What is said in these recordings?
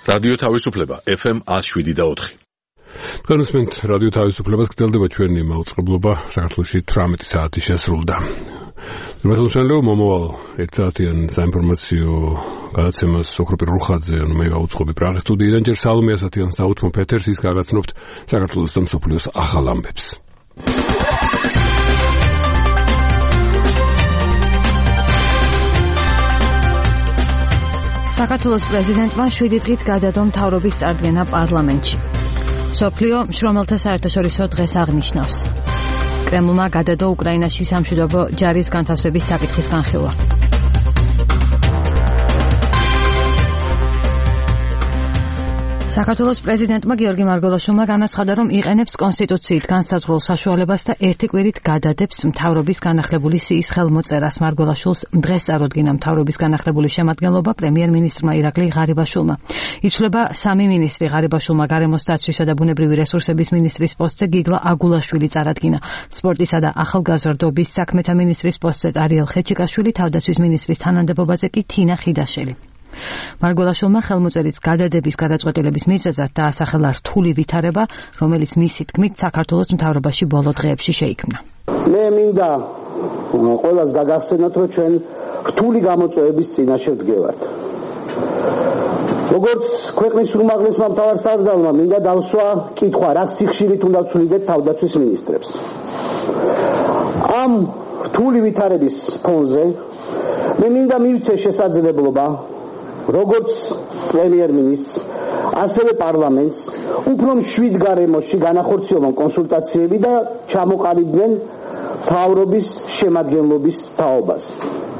რადიო თავისუფლება FM 107.4. განსმენთ რადიო თავისუფლებას გრძელდება ჩვენი მაუწყებლობა საქართველოში 18 საათი შესრულდა. მოგესალმებით მომავალ 1 საათიან საინფორმაციო გადაცემას ოქროპირ რუხაძე მე გაუწყობი პრაღის სტუდიიდან ჯერ სალომე ასათიანს და უთმო პეთერს ის გაგაცნობთ საქართველოს და მსოფლიოს ახალ ამბებს. საქართველოს პრეზიდენტმა 7 დღით გადადო მთავრობის წარდგენა პარლამენტში. მსოფლიო მშრომელთა საერთაშორისო დღეს აღნიშნავს. კრემლმა გადადო უკრაინაში სამშვიდობო ჯარის განთავსების საკითხის განხილვა. საქართველოს პრეზიდენტმა გიორგი მარგველაშვილმა განაცხადა, რომ იყენებს კონსტიტუციით განსაზღვრულ საშუალებას და ერთი კვირით გადადებს მთავრობის განახლებული სიის ხელმოწერას. მარგველაშვილს დღეს წარუდგინა მთავრობის განახლებული შემადგენლობა პრემიერ-მინისტრმა ირაკლი ღარიბაშვილმა. იცვლება 3 მინისტრი. ღარიბაშვილმა გარემოს დაცვისა და ბუნებრივი რესურსების მინისტრის პოსტზე გიგლა აგულაშვილი წარადგინა. სპორტისა და ახალგაზრდობის საქმეთა მინისტრის პოსტზე არიელ ხეჩიკაშვილი, თავდაცვის მინისტრის თანამდებობაზე კი თინა ხიდაშელი. მარგველაშვილმა ხელმოწერის გადადების გადაწყვეტილების მიზეზად დაასახელა რთული ვითარება, რომელიც მისი თქმით საქართველოს მთავრობაში ბოლო დღეებში შეიქმნა. მე მინდა ყველას გაგახსენოთ, რომ ჩვენ რთული გამოწვევების წინაშე ვდგევართ. როგორც ქვეყნის უმაღლესმა მთავარსარდალმა მინდა დავსვა კითხვა, რა სიხშირით უნდა ვცვლიდეთ თავდაცვის მინისტრებს. ამ რთული ვითარების ფონზე მე მინდა მივცე შესაძლებლობა როგორც პრემიერ-მინისტრს, ასევე პარლამენტს უფრო მშვიდ გარემოში განახორციელონ კონსულტაციები და ჩამოყალიბდნენ მთავრობის შემადგენლობის თაობაზე.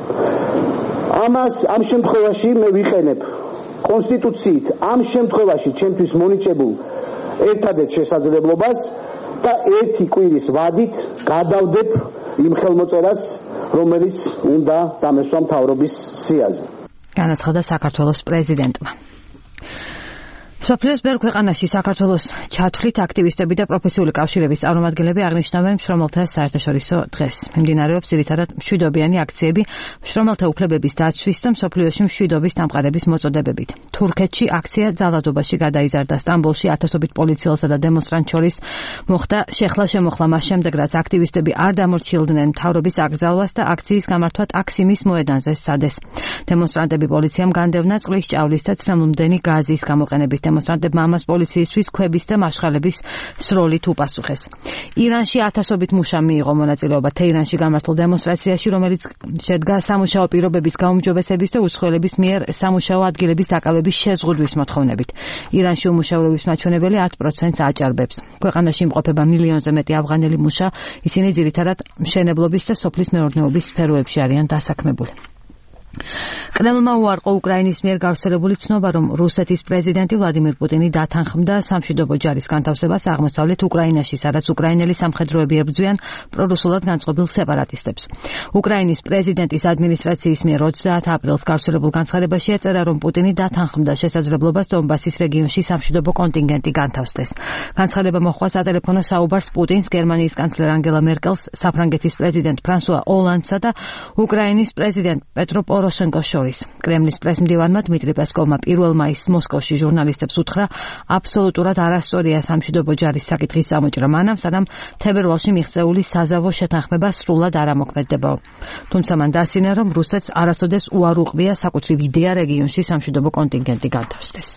ამ შემთხვევაში მე ვიყენებ კონსტიტუციით ამ შემთხვევაში ჩემთვის მონიჭებულ ერთადერთ შესაძლებლობას და ერთი კვირის ვადით გადავდებ იმ ხელმოწერას, რომელიც უნდა დამესვა მთავრობის სიაზე. განაცხადა საქართველოს პრეზიდენტმა. მსოფლიოს ბევრ ქვეყანაში საქართველოს ჩათვლით აქტივისტები და პროფესიული კავშირების წარმომადგენლები აღნიშნავენ მშრომელთა საერთაშორისო დღეს. მიმდინარეობს ძირითადად მშვიდობიანი აქციები მშრომელთა უფლებების დაცვის და მსოფლიოში მშვიდობის დამყარების მოწოდებებით. თურქეთში აქცია ძალადობაში გადაიზარდა. სტამბოლში ათასობით პოლიციელსა და დემონსტრანტს შორის მოხდა შეხლა-შემოხლა მას შემდეგ, რაც აქტივისტები არ დამორჩილდნენ მთავრობის აკრძალვას და აქციის გამართვა ტაქსიმის მოედანზე სცადეს. დემონსტრანტები პოლიციამ განდევნა წყლის ჭავლის და ცრემლმდენი გაზის გამოყენებით. დემონსტრანტებმა ამას პოლიციისთვის ქვების და მაშხალების სროლით უპასუხეს. ირანში ათასობით მუშა მიიღო მონაწილეობა თეირანში გამართულ დემონსტრაციაში, რომელიც შედგა სამუშაო პირობების გაუმჯობესების და უცხოელების მიერ სამუშაო ადგილების დაკავების შეზღუდვის მოთხოვნებით. ირანში უმუშევრობის მაჩვენებელი 10%-ს აჭარბებს. ქვეყანაში იმყოფება მილიონზე მეტი ავღანელი მუშა, ისინი ძირითადად მშენებლობის და სოფლის მეურნეობის სფეროებში არიან დასაქმებული. კრემლმა უარყო უკრაინის მიერ გავრცელებული ცნობა, რომ რუსეთის პრეზიდენტი ვლადიმირ პუტინი დათანხმდა სამშვიდობო ჯარის განთავსებას აღმოსავლეთ უკრაინაში, სადაც უკრაინელი სამხედროები ებრძვიან პრორუსულად განწყობილ სეპარატისტებს. უკრაინის პრეზიდენტის ადმინისტრაციის მიერ 30 აპრილს გავრცელებულ განცხადებაში ეწერა, რომ პუტინი დათანხმდა შესაძლებლობას დონბასის რეგიონში სამშვიდობო კონტინგენტი განთავსდეს. განცხადება მოჰყვა სატელეფონო საუბარს პუტინს, გერმანიის კანცლერ ანგელა მერკელს, საფრანგეთის პრეზიდენტ ფრანსუა ოლანდსა და უკრაინის პრეზიდენტ პეტრო პოროშენკოს შორის. კრემლის პრესმდივანმა დმიტრი პესკოვმა 1 მაისს მოსკოვში ჟურნალისტებს უთხრა, აბსოლუტურად არასწორია სამშვიდობო ჯარის საკითხის წამოჭრა მანამ, სანამ თებერვალში მიღწეული საზავო შეთანხმება სრულად არ ამოქმედდებაო. თუმცა მან დასინა, რომ რუსეთს არასოდეს უარ უყრია საკუთრივ იდეა რეგიონში სამშვიდობო კონტინგენტი განთავსდეს.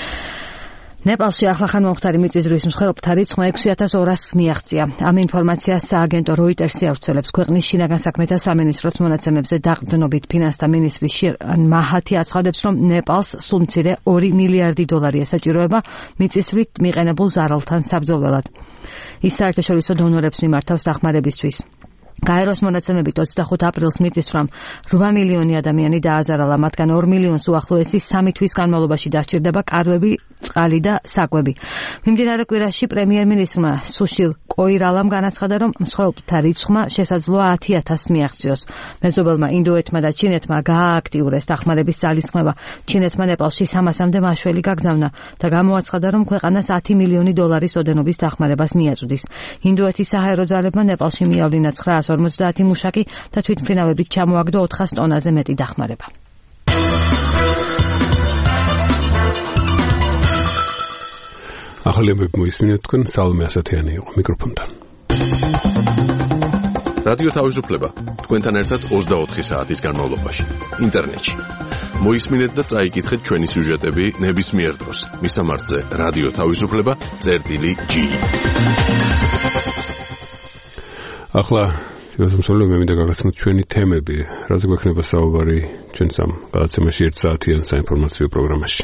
ნეპალში ახლახან მომხდარი მიწისძვრის მსხვერპლთა რიცხვმა 6200-ს მიაღწია. ამ ინფორმაციას სააგენტო როიტერსი ავრცელებს. ქვეყნის შინაგან საქმეთა სამინისტროს მონაცემებზე დაყრდნობით ფინანსთა მინისტრი შირან მაჰათი აცხადებს, რომ ნეპალს სულ მცირე 2 მილიარდი დოლარი ესაჭიროება მიწისძვრით მიყენებულ ზარალთან საბრძოლველად. ის საერთაშორისო დონორებს მიმართავს დახმარებისთვის. გაეროს მონაცემებით 25 აპრილს მიწისძვრამ 8 მილიონი ადამიანი დააზარალა, მათგან 2 მილიონს უახლოესი 3 თვის განმავლობაში დასჭირდება კარვები, წყალი და საკვები. მიმდინარე კვირაში პრემიერ-მინისტრმა სუშილ კოირალამ განაცხადა, რომ მსხვერპლთა რიცხვმა შესაძლოა 10,000-ს მიაღწიოს. მეზობელმა ინდოეთმა და ჩინეთმა გაააქტიურეს დახმარების ძალისხმევა. ჩინეთმა ნეპალში 300-მდე მაშველი გაგზავნა და გამოაცხადა, რომ ქვეყანას 10 მილიონი დოლარის ოდენობის დახმარებას მიაწვდის. ინდოეთის საჰაერო ძალებმა ნეპალში მიავლინა 950 მუშაკი და თვითმფრინავებით ჩამოაგდო 400 ტონაზე მეტი დახმარება. ახალები მოისმინეთ თქვენ სალომე ასათიანი იყო მიკროფონთან. რადიო თავისუფლება თქვენთან ერთად 24 საათის განმავლობაში ინტერნეტში. მოისმინეთ და წაიკითხეთ ჩვენი სიუჟეტები ნებისმიერ დროს. მისამართზე რადიო თავისუფლება.gi. ახლა შესაძლოა მე მინდა გაგაცნოთ ჩვენი თემები, რაზე გვექნება საუბარი ჩვენ სამ გადაცემაში 1 საათიან საინფორმაციო პროგრამაში.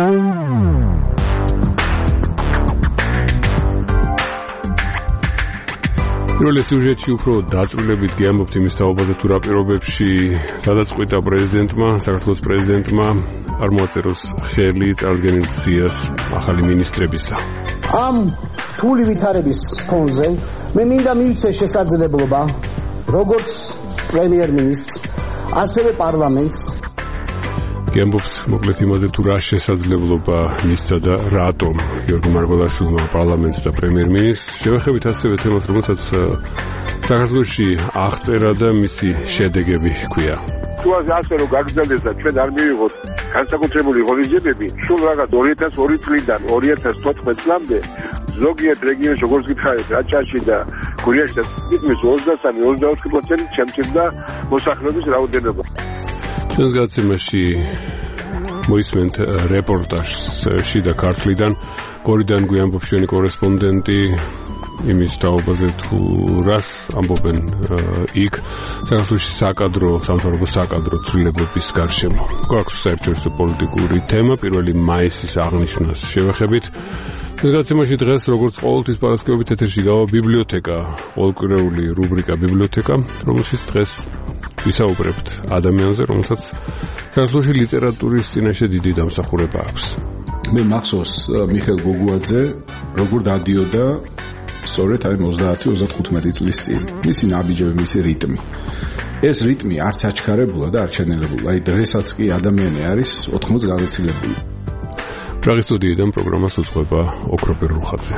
პირველი სიუჟეტში უფრო დაწვრილებით გიამბობთ იმის თაობაზე თუ რა პირობებში გადაწყვიტა პრეზიდენტმა, საქართველოს პრეზიდენტმა არ მოაწეროს ხელი წარდგენილ სიას ახალი მინისტრებისა. ამ რთული ვითარების ფონზე მე მინდა მივცე შესაძლებლობა როგორც პრემიერ-მინისტრს, ასევე პარლამენტს გიამბობთ მოკლედ იმაზე თუ რა შესაძლებლობა მისცა და რატომ გიორგი მარგველაშვილმა პარლამენტს და პრემიერ-მინისტრს შევეხებით ასევე თემას, რომელსაც საქართველოში აღწერა და მისი შედეგები ჰქვია. თუ ასე რომ გაგრძელდეს და ჩვენ არ მივიღოთ განსაკუთრებული ღონისძიებები, სულ რაღაც 2002 წლიდან 2014 წლამდე ზოგიერთ რეგიონში როგორც გითხარით, რაჭაში და გურიაში და თითქმის 23-24% შემცირდა მოსახლეობის რაოდენობა. ჩვენს გადაცემაში მოისმენთ რეპორტაჟს შიდა ქართლიდან, გორიდან გვიამბობს ჩვენი კორესპონდენტი იმის თაობაზე თუ რას ამბობენ იქ საქართველოში სამთავრობო საკადრო ცვლილებების გარშემო. გვაქვს საერთაშორისო პოლიტიკური თემა, 1 მაისის აღნიშვნას შევეხებით. ეს გადაცემაში დღეს როგორც ყოველთვის პარასკევობით ეთერში გავა ბიბლიოთეკა, ყოველკვირეული რუბრიკა ბიბლიოთეკა, რომელშიც დღეს ვისაუბრებთ ადამიანზე, რომელსაც საქართველოში ლიტერატურის წინაშე დიდი დამსახურება აქვს. მე მახსოვს მიხეილ გოგუაძე როგორ დადიოდა სწორედ აი 30-35 წლის წინ. მისი ნაბიჯები, მისი რიტმი. ეს რიტმი არც აჩქარებულა და არ ჩენელებულა. აი დღესაც კი ადამიანი არის 80 განაცილებული. პრაღის სტუდიიდან პროგრამას უძღვება ოქროპირ რუხაძე.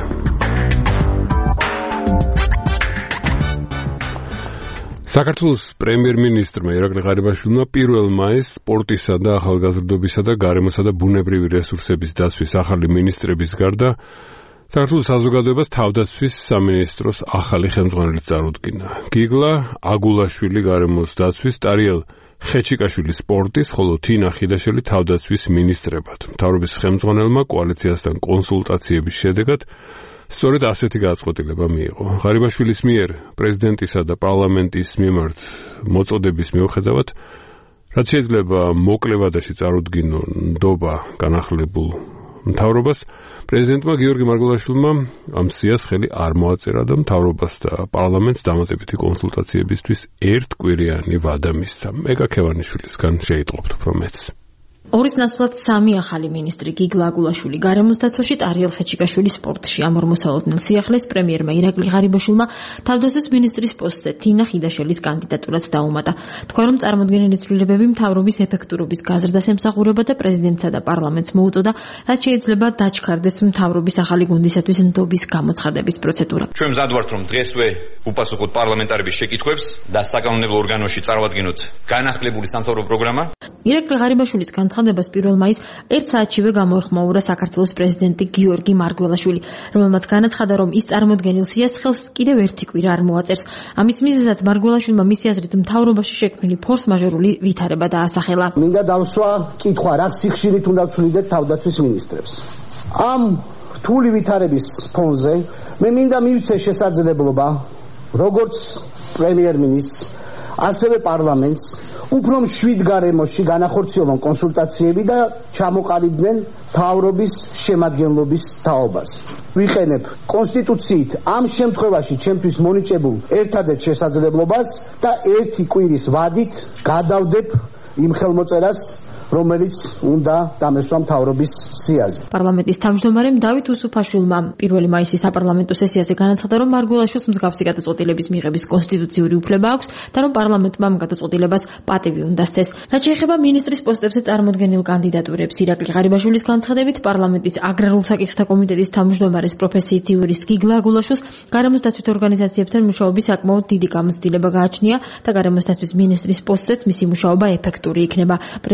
საქართველოს პრემიერ-მინისტრმა ირაკლი ღარიბაშვილმა 1 მაისს სპორტისა და ახალგაზრდობისა და გარემოსა და ბუნებრივი რესურსების დაცვის ახალი მინისტრების გარდა საქართველოს საზოგადოებას თავდაცვის სამინისტროს ახალი ხელმძღვანელი წარუდგინა. გიგლა აგულაშვილი გარემოს დაცვის, ტარიელ ხეჩიკაშვილი სპორტის, ხოლო თინა ხიდაშელი თავდაცვის მინისტრებად. მთავრობის ხელმძღვანელმა კოალიციასთან კონსულტაციების შედეგად სწორედ ასეთი გადაწყვეტილება მიიღო. ღარიბაშვილის მიერ პრეზიდენტისა და პარლამენტის მიმართ მოწოდების მიუხედავად, რაც შეიძლება მოკლე ვადაში წარუდგინონ ნდობა განახლებულ მთავრობას, პრეზიდენტმა გიორგი მარგველაშვილმა ამ სიას ხელი არ მოაწერა და მთავრობას და პარლამენტს დამატებითი კონსულტაციებისთვის ერთკვირიანი ვადა მისცა. მეგა ქევანიშვილისგან შეიტყობთ უფრო მეც. ორის ნაცვლად 3 ახალი მინისტრი გიგლა აგულაშვილი გარემოს დაცვაში, ტარიელ ხეჩიკაშვილი სპორტში. ამ ორმოსალოდნელ სიახლეს პრემიერმა ირაკლი ღარიბაშვილმა თავდაცვის მინისტრის პოსტზე თინა ხიდაშელის კანდიდატურაც დაუმატა. თქვა, რომ წარმოდგენილი ცვლილებები მთავრობის ეფექტურობის გაზრდას ემსახურება და პრეზიდენტსა და პარლამენტს მოუწოდა, რაც შეიძლება დაჩქარდეს მთავრობის ახალი გუნდისათვის ნდობის გამოცხადების პროცედურა. ჩვენ მზად ვართ, რომ დღესვე უპასუხოთ პარლამენტარების შეკითხვებს და საკანონმდებლო ორგანოში წარვადგინოთ განახლებული სამთავრობო პროგრამა. ირაკლი ღარიბაშვილის განცხადებას 1 მაისს 1 საათშივე გამოეხმაურა საქართველოს პრეზიდენტი გიორგი მარგველაშვილი, რომელმაც განაცხადა, რომ ის წარმოდგენილ სიას ხელს კიდევ ერთი კვირა არ მოაწერს. ამის მიზეზად მარგველაშვილმა მისი აზრით მთავრობაში შექმნილი ფორს-მაჟორული ვითარება დაასახელა. მინდა დავსვა კითხვა, რა სიხშირით უნდა ვცვლიდეთ თავდაცვის მინისტრებს. ამ რთული ვითარების ფონზე მე მინდა მივცე შესაძლებლობა როგორც პრემიერ-მინისტრს, ასევე პარლამენტს უფრო მშვიდ გარემოში განახორციელონ კონსულტაციები და ჩამოყალიბდნენ მთავრობის შემადგენლობის თაობას. ვიყენებ კონსტიტუციით ამ შემთხვევაში ჩემთვის მონიჭებულ ერთადერთ შესაძლებლობას და 1 კვირის ვადით გადავდებ იმ ხელმოწერას, რომელიც უნდა დამესვა მთავრობის სიაზე. პარლამენტის თავმჯდომარემ დავით უსუფაშვილმა 1 მაისის საპარლამენტო სესიაზე განაცხადა, რომ მარგველაშვილს მსგავსი გადაწყვეტილების მიღების კონსტიტუციური უფლება აქვს და რომ პარლამენტმა ამ გადაწყვეტილებას პატივი უნდა სცეს. რაც შეეხება მინისტრის პოსტებზე წარმოდგენილ კანდიდატურებს, ირაკლი ღარიბაშვილის განცხადებით, პარლამენტის აგრარულ საკითხთა კომიტეტის თავმჯდომარის პროფესიით იურისტ გიგლა აგულაშვილს გარემოს დაცვით ორგანიზაციებთან მუშაობის საკმაოდ დიდი გამოცდილება გააჩნია და გარემოს დაცვის მინისტრის პოსტზეც მისი მუშაობა ეფექტური იქნება. პრემიერი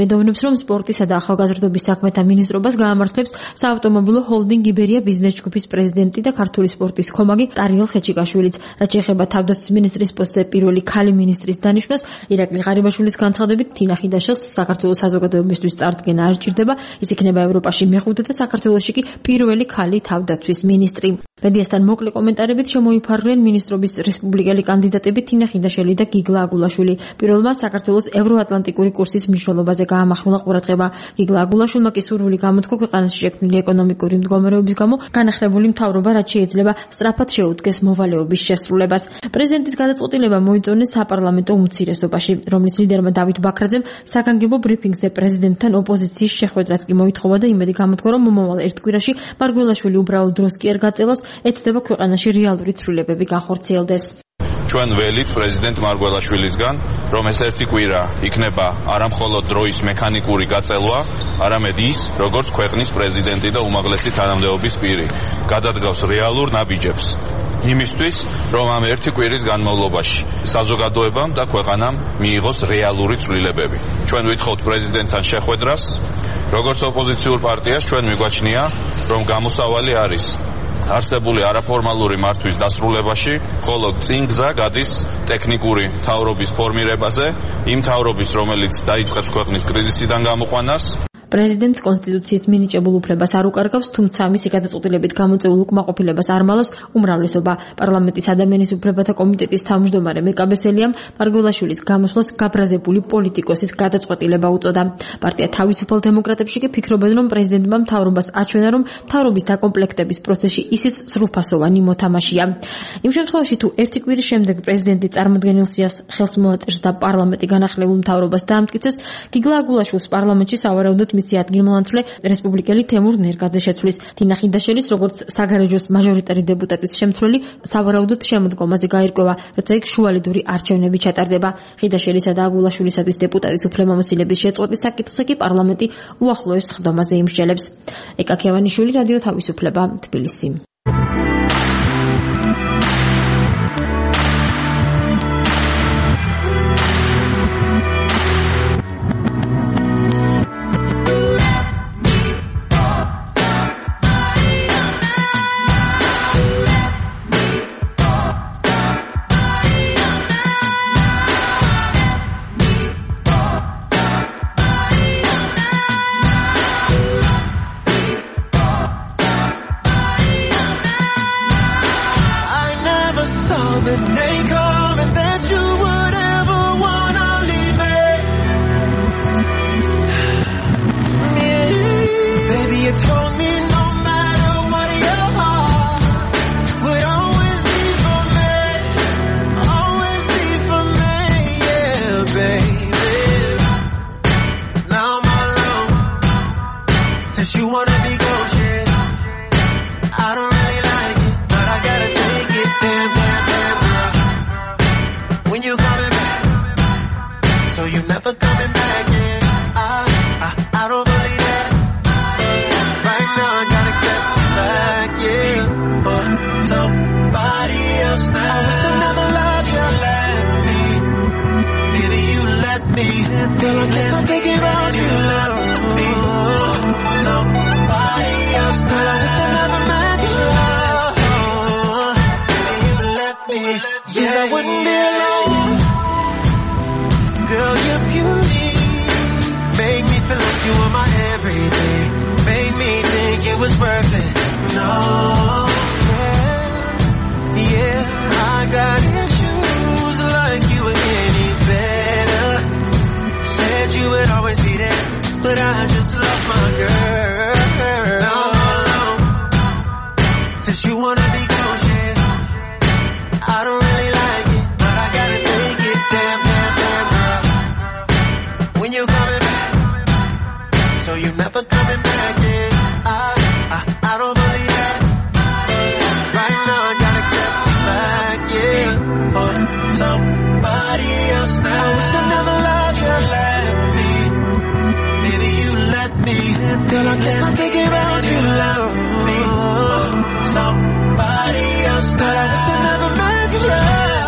მედოვნებს, რომ სპორტისა და ახალგაზრდობის საქმეთა მინისტრობას გაამართლებს საავტომობილო ჰოლდინგ იბერია ბიზნეს ჯგუფის პრეზიდენტი და ქართული სპორტის ხომაგი ტარიელ ხეჩიკაშვილიც. რაც შეეხება თავდაცვის მინისტრის პოსტზე პირველი ქალი მინისტრის დანიშვნას, ირაკლი ღარიბაშვილის განცხადებით, თინა ხიდაშელს საქართველოს საზოგადოებისთვის წარდგენა არ ჭირდება, ის იქნება ევროპაში მეხუთე და საქართველოში კი პირველი ქალი თავდაცვის მინისტრი. მედიასთან მოკლე კომენტარებით შემოიფარგლენ მინისტრობის რესპუბლიკელი კანდიდატები თინა ხიდაშელი და გიგლა აგულაშვილი. პირველმა საქართველოს ევროატლანტიკური კურსის მნიშვნელობაზე გაამახვილა ყურადღება. გიგლა აგულაშვილმა კი სურვილი გამოთქვა ქვეყანაში შექმნილი ეკონომიკური მდგომარეობის გამო განახლებული მთავრობა რაც შეიძლება სწრაფად შეუდგეს მოვალეობის შესრულებას. პრეზიდენტის გადაწყვეტილება მოიწონეს საპარლამენტო უმცირესობაში, რომლის ლიდერმა დავით ბაქრაძემ საგანგებო ბრიფინგზე პრეზიდენტთან ოპოზიციის შეხვედრას კი მოითხოვა და იმედი გამოთქვა, რომ მომავალ ერთ კვირაში მარგველაშვილი უბრალოდ დროს კი არ გაწელოს, ეცდება ქვეყანაში რეალური ცვლილებები განხორციელდეს. ჩვენ ველით პრეზიდენტ მარგველაშვილისგან, რომ ეს ერთი კვირა იქნება არამხოლოდ დროის მექანიკური გაწელვა, არამედ ის, როგორც ქვეყნის პრეზიდენტი და უმაღლესი თანამდებობის პირი, გადადგავს რეალურ ნაბიჯებს. იმისთვის, რომ ამ ერთი კვირის განმავლობაში საზოგადოებამ და ქვეყანამ მიიღოს რეალური ცვლილებები. ჩვენ ვითხოვთ პრეზიდენტთან შეხვედრას, როგორც ოპოზიციურ პარტიას ჩვენ მიგვაჩნია, რომ გამოსავალი არის არსებული არაფორმალური მართვის დასრულებაში, ხოლო წინ გზა გადის ტექნიკური მთავრობის ფორმირებაზე, იმ მთავრობის, რომელიც დაიწყებს ქვეყნის კრიზისიდან გამოყვანას. პრეზიდენტს კონსტიტუციით მინიჭებულ უფლებას არ უკარგავს, თუმცა მისი გადაწყვეტილებით გამოწვეულ უკმაყოფილებას არ მალავს უმრავლესობა. პარლამენტის ადამიანის უფლებათა კომიტეტის თავმჯდომარე მეკაბესელიამ მარგველაშვილის გამოსვლას გაბრაზებული პოლიტიკოსის გადაწყვეტილება უწოდა. პარტია თავისუფალ დემოკრატებში კი ფიქრობენ, რომ პრეზიდენტმა მთავრობას აჩვენა, რომ მთავრობის დაკომპლექტების პროცესში ისიც სრულფასოვანი მოთამაშეა. იმ შემთხვევაში, თუ ერთი კვირის შემდეგ პრეზიდენტი წარმოდგენილ სიას ხელს მოაწერს და პარლამენტი განახლებულ მთავრობას დაამტკიცებს, გიგლა აგულაშვილს პარლამენტში სავარაუდოდ მისი ადგილმოვანცვლე რესპუბლიკელი თემურ ნერგაძე შეცვლის. თინა ხიდაშელის როგორც საგარეჯოს მაჟორიტარი დეპუტატის შემცვლელი სავარაუდოდ შემოდგომაზე გაირკვევა, როცა იქ შუალედური არჩევნები ჩატარდება. ხიდაშელისა და აგულაშვილისათვის დეპუტატის უფლებამოსილების შეწყვეტის საკითხზე კი პარლამენტი უახლოეს სხდომაზე იმსჯელებს. ეკა ქევანიშვილი, რადიო თავისუფლება, თბილისი.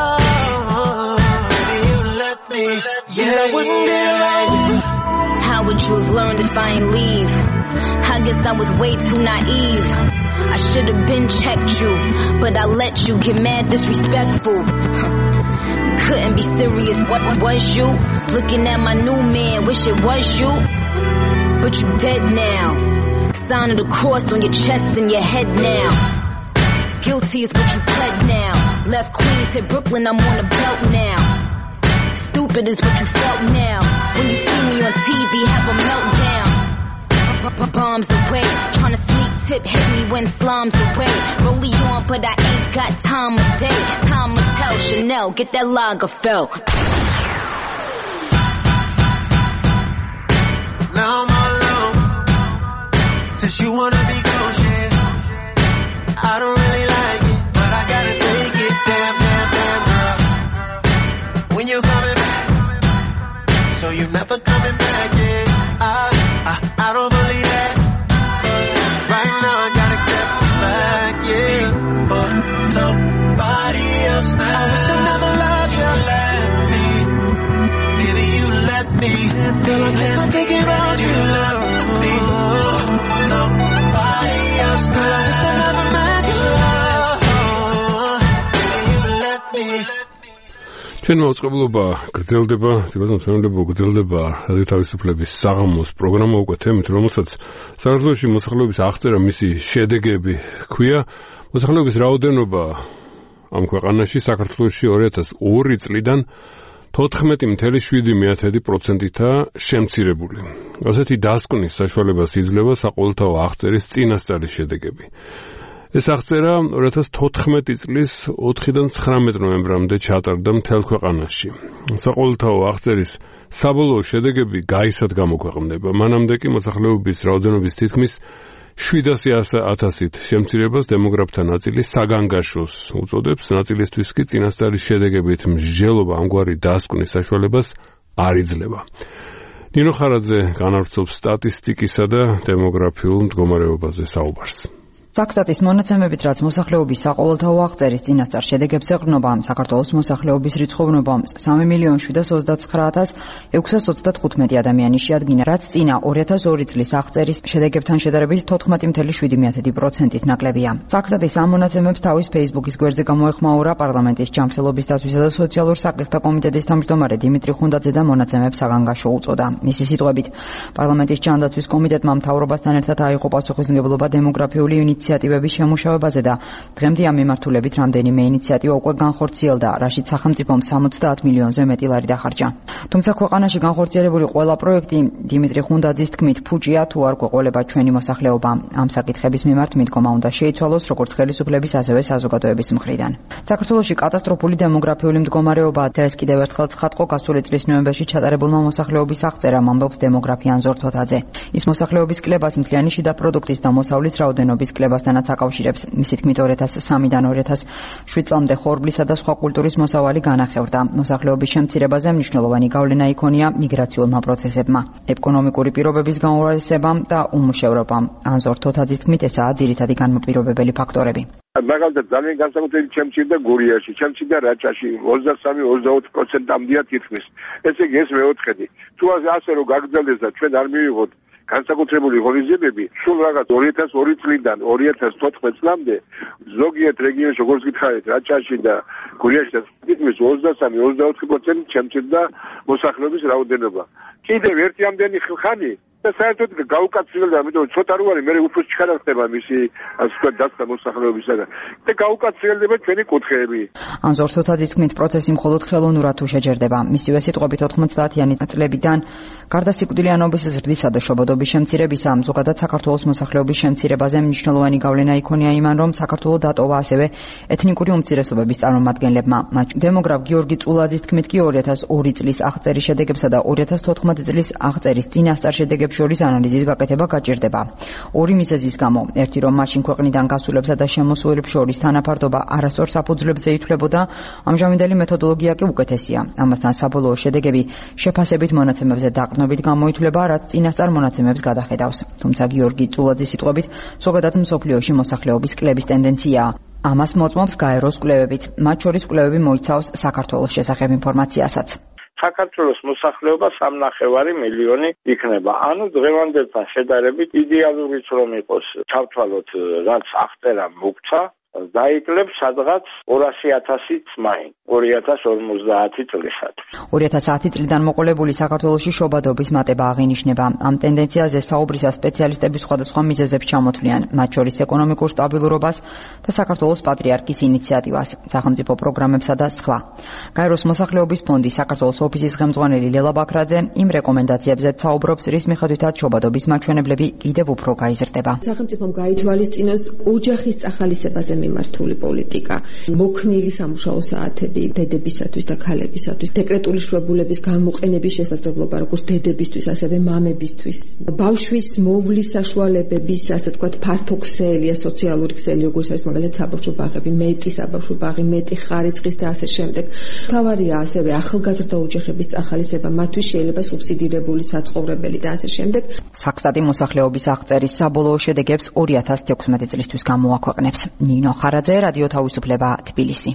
How would should've learned if I ain't leave. I guess I was way too naive. I should've been checked you, but I let you get mad disrespectful. You couldn't be serious, what was you? Looking at my new man, wish it was you. But you dead now. Sign of the cross on your chest and your head now. Guilty is what you pled now. Left Queens, hit Brooklyn, I'm on the belt now. Stupid is what you felt now. When you see me on TV, have a meltdown. Bombs away, tryna sneak tip, hit me when slums away. Rollie on, but I ain't got time of day. Time will tell, Chanel, get that Lagerfeld. Now I'm all alone, since you wanna be close, yeah. I don't really like it, but I gotta take it. Damn, damn, damn, girl. When you coming back, so you never coming back, yeah. I don't believe that. Right now I gotta accept the fact, yeah. For somebody else now. I wish I never loved you. Let me, baby, you let me. Feel like I'm thinking about you. Let me, somebody else now. I wish I never met you. Baby, you let me. ჩვენ მოწყობილობა გრძელდება, სიბაზონ ჩვენებო გრძელდება რადიო თავისუფლების საღამოს პროგრამა უკვე თემით, რომელსაც საქართველოში მოსახლეობის აღწერა მისი შედეგები ჰქვია. მოსახლეობის რაოდენობა ამ ქვეყანაში საქართველოში 2002 წლიდან 14.7%-ითაა შემცირებული. ასეთი დასკვნის საშუალებას იძლევა საყოველთაო აღწერის წინასწარი შედეგები. ეს აღწერა 2014 წლის 4-დან 19 ნოემბრამდე ჩატარდა მთელ ქვეყანაში. საყოველთაო აღწერის საბოლოო შედეგები გაისად გამოქვეყნდება. მანამდე კი მოსახლეობის რაოდენობის თითქმის 700,000-ით შემცირებას დემოგრაფთა ნაწილი საგანგაშოს უწოდებს, ნაწილისთვის კი წინასწარი შედეგებით მსჯელობა ამგვარი დასკვნის საშუალებას არ იძლევა. ნინო ხარაძე განავრცობს სტატისტიკისა და დემოგრაფიულ მდგომარეობაზე საუბარს. Საქსტატის მონაცემებით, რაც მოსახლეობის საყოველთაო აღწერის წინასწარ შედეგებს ეყრდნობა, საქართველოს მოსახლეობის რიცხოვნობა 3,729,635 ადამიანი შეადგინა, რაც წინა 2002 წლის აღწერის შედეგებთან შედარებით 14.7%-ით ნაკლებია. საქსტატის ამ მონაცემებს თავის Facebook-ის გვერდზე გამოეხმაურა პარლამენტის ჯანმრთელობის დაცვისა და სოციალურ საკითხთა კომიტეტის თავმჯდომარე დიმიტრი ხუნდაძე და მონაცემებს საგანგაშო უწოდა. მისი სიტყვებით, პარლამენტის ჯანდაცვის კომიტეტმა მთავრობასთან ერთად აიღო პასუხისმგებლობა დემოგრაფიული ინიციატივების შემუშავებაზე და დღემდე ამ მიმართულებით რამდენიმე ინიციატივა უკვე განხორციელდა, რაშიც სახელმწიფომ 70 მილიონზე მეტი ლარი დახარჯა. თუმცა ქვეყანაში განხორციელებული ყველა პროექტი დიმიტრი ხუნდაძის თქმით ფუჭია თუ არ გვეყოლება ჩვენი მოსახლეობა. ამ საკითხების მიმართ მიდგომა უნდა შეიცვალოს როგორც ხელისუფლების, ასევე საზოგადოების მხრიდან. საქართველოში კატასტროფული დემოგრაფიული მდგომარეობა და ეს კიდევ ერთხელ ცხადყო გასული წლის ნოემბერში ჩატარებულმა მოსახლეობის აღწერამ, ამბობს დემოგრაფი ანზორ თოთაძე. ის მოსახლეობის კლებას მთლიანი შიდა პროდუქტის და მოსავლის რაოდენობის კლებასთანაც აკავშირებს. მისი თქმით 2003-დან 2007 წლამდე ხორბლისა და სხვა კულტურის მოსავალი განახევრდა. მოსახლეობის შემცირებაზე მნიშვნელოვანი გავლენა იქონია მიგრაციულმა პროცესებმა, ეკონომიკური პირობების გაუმჯობესებამ და უმუშევრობამ. ანზორ თოთაძის თქმით ესაა ძირითადი განმაპირობებელი ფაქტორები. მაგალითად ძალიან განსაკუთრებით შემცირდა გურიაში, შემცირდა რაჭაში 23-24%-ამდეა თითქმის. ესე იგი ეს მეოთხედი. თუ ასე რომ გაგრძელდეს და ჩვენ არ მივიღოთ განსაკუთრებული ღონისძიებები, სულ რაღაც 2002 წლიდან 2014 წლამდე ზოგიერთ რეგიონში, როგორც გითხარით, რაჭაში და გურიაში და თითქმის 23-24% შემცირდა მოსახლეობის რაოდენობა. კიდევ ერთი ამდენი ხანი და საერთოდ გაუკაცრიელდა, ამიტომ ცოტა რო არის, მე უფრო ჩქარა ხდება მისი, ასე ვთქვათ, დასწრა მოსახლეობისაგან. და გაუკაცრიელდება ჩვენი კუთხეები. ანზორ თოთაძის თქმით, პროცესი მხოლოდ ხელოვნურად თუ შეჯერდება. მისივე სიტყვებით 90-იანი წლებიდან გარდა სიკვდილიანობის ზრდისა და შობადობის შემცირებისა, ზოგადად საქართველოს მოსახლეობის შემცირებაზე მნიშვნელოვანი გავლენა იქონია იმან, რომ საქართველო დატოვა ასევე ეთნიკური უმცირესობების წარმომადგენლებმა. დემოგრაფ გიორგი წულაძის თქმით კი 2002 წლის აღწერის შედეგებსა და 2014 წლის აღწერის წინასწარ შედეგებს შორის ანალიზის გაკეთება გაჭირდება. ორი მიზეზის გამო, ერთი რომ მაშინ ქვეყნიდან გასულებსა და შემოსულებს შორის თანაფარდობა არასწორ საფუძვლებზე ითვლებოდა, ამჟამინდელი მეთოდოლოგია კი უკეთესია. ამასთან საბოლოო შედეგები შეფასებით მონაცემებზე დაყრდნობით გამოითვლება, რაც წინასწარ მონაცემებს გადახედავს. თუმცა გიორგი წულაძის სიტყვებით, ზოგადად მსოფლიოში მოსახლეობის კლების ტენდენციაა. ამას მოწმობს გაეროს კვლევებიც, მათ შორის კვლევები მოიცავს საქართველოს შესახებ ინფორმაციასაც. საქართველოს მოსახლეობა 3.5 მილიონი იქნება. ანუ დღევანდელთან შედარებით იდეალურიც რომ იყოს, ჩავთვალოთ რაც აღწერა მოგცა, დაიკლებს სადღაც 200,000-ით მაინ 2050 წლისათვის. 2010 წლიდან მოყოლებული საქართველოში შობადობის მატება აღინიშნება. ამ ტენდენციაზე საუბრისას სპეციალისტები სხვადასხვა მიზეზებს ჩამოთვლიან, მათ შორის ეკონომიკურ სტაბილურობას და საქართველოს პატრიარქის ინიციატივას, სახელმწიფო პროგრამებსა და სხვა. გაეროს მოსახლეობის ფონდის საქართველოს ოფისის ხელმძღვანელი ლელა ბაქრაძე იმ რეკომენდაციებზეც საუბრობს, რის მიხედვითაც შობადობის მაჩვენებლები კიდევ უფრო გაიზრდება. სახელმწიფომ გაითვალისწინოს ოჯახის წახალისებაზე მიმართული პოლიტიკა, მოქნილი სამუშაო საათები დედებისათვის და ქალებისათვის, დეკრეტული შვებულების გამოყენების შესაძლებლობა როგორც დედებისთვის, ასევე მამებისთვის, ბავშვის მოვლის საშუალებების, ასე ვთქვათ, ფართოქსელია სოციალური ქსელი, როგორც არის მაგალითად საბავშვო ბაღები, მეტი საბავშვო ბაღი, მეტი ხარისხის და ასე შემდეგ. თავარია ასევე ახალგაზრდა ოჯახების წახალისება, მათთვის შეიძლება სუბსიდირებული საცხოვრებელი და ასე შემდეგ. საქსტატი მოსახლეობის აღწერის საბოლოო შედეგებს 2016 წლისთვის გამოაქვეყნებს. ნინო ხარაძე, რადიო თავისუფლება, თბილისი.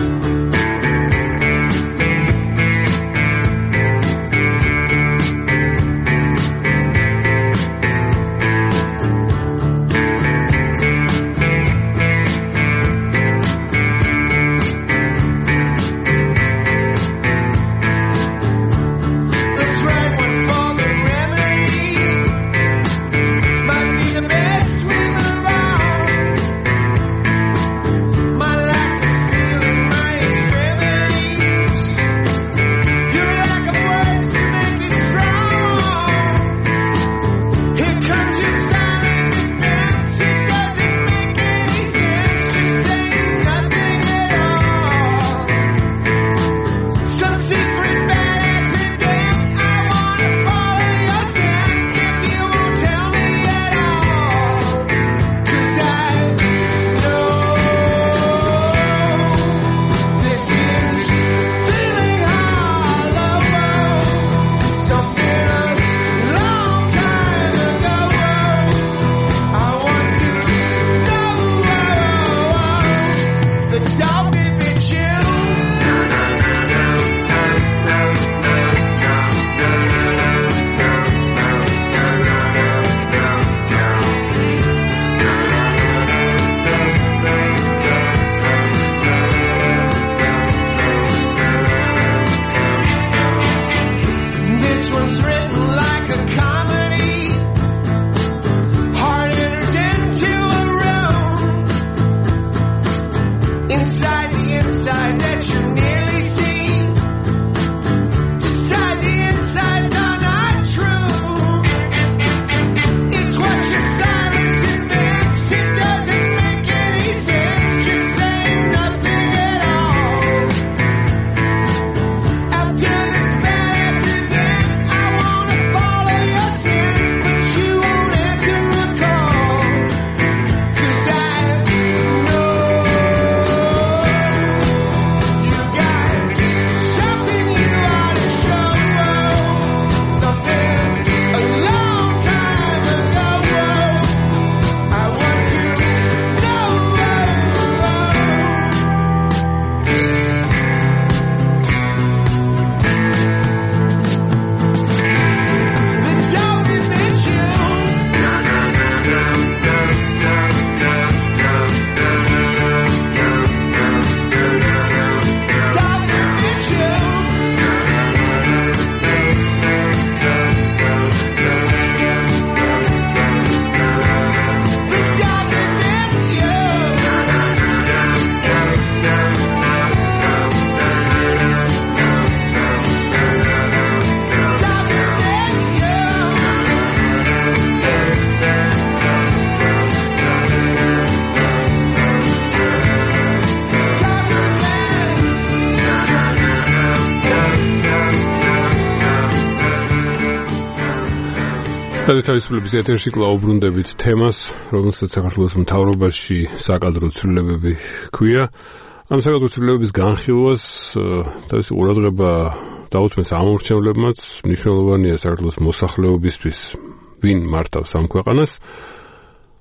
თავისუფლების ეთერში კვლავ უბრუნდებით თემას, რომელსაც საქართველოს მთავრობაში საკადრო ცვლილებები ჰქვია. ამ საკადრო ცვლილებების განხილვას თავისი ყურადღება დაუთმეს ამორჩევლებმაც, მნიშვნელოვანია საქართველოს მოსახლეობისთვის, ვინ მართავს ამ ქვეყანას.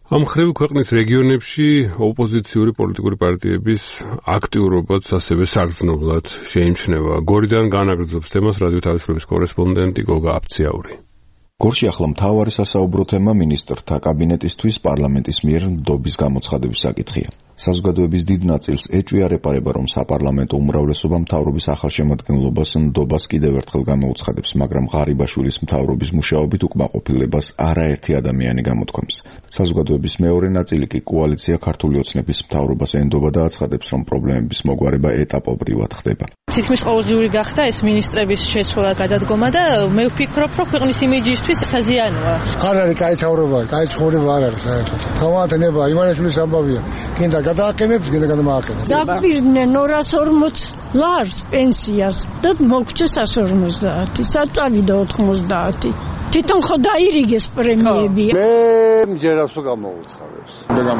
ამ ხრივ ქვეყნის რეგიონებში ოპოზიციური პოლიტიკური პარტიების აქტიურობაც ასევე საგრძნობლად შეიმჩნევა. გორიდან განაგრძობს თემას რადიო თავისუფლების კორესპონდენტი გოგა აფციაური. გორში ახლა მთავარი სასაუბრო თემა მინისტრთა კაბინეტისთვის პარლამენტის მიერ ნდობის გამოცხადების საკითხია. საზოგადოების დიდ ნაწილს ეჭვია ეპარება, რომ საპარლამენტო უმრავლესობა მთავრობის ახალშემადგენლობას ნდობას კიდევ ერთხელ გამოუცხადებს, მაგრამ ღარიბაშვილის მთავრობის მუშაობით უკმაყოფილებას არაერთი ადამიანი გამოთქვამს. საზოგადოების მეორე ნაწილი კი კოალიცია ქართული ოცნების მთავრობას ენდობა და აცხადებს, რომ პრობლემების მოგვარება ეტაპობრივად ხდება. თითქმის ყოველდღიური გახდა ეს მინისტრების შეცვალა გადადგომა და მე ვფიქრობ, რომ ქვეყნის იმიჯისთვის საზიანოა. არ არის კაი თავრობა, კაი ცხოვრება არ არის საერთოდ. გამათენება ივანიშვილის ამბავია. კიდე გადააკენებს, კიდე გადამააკენებს. დაგბირდნენ 240 ლარს პენსიას და მოგწეს 150, საწავიდა 90. თვითონ ხო დაირიგეს პრემიები. მე მჯერავს რომ გამოუცხადებს.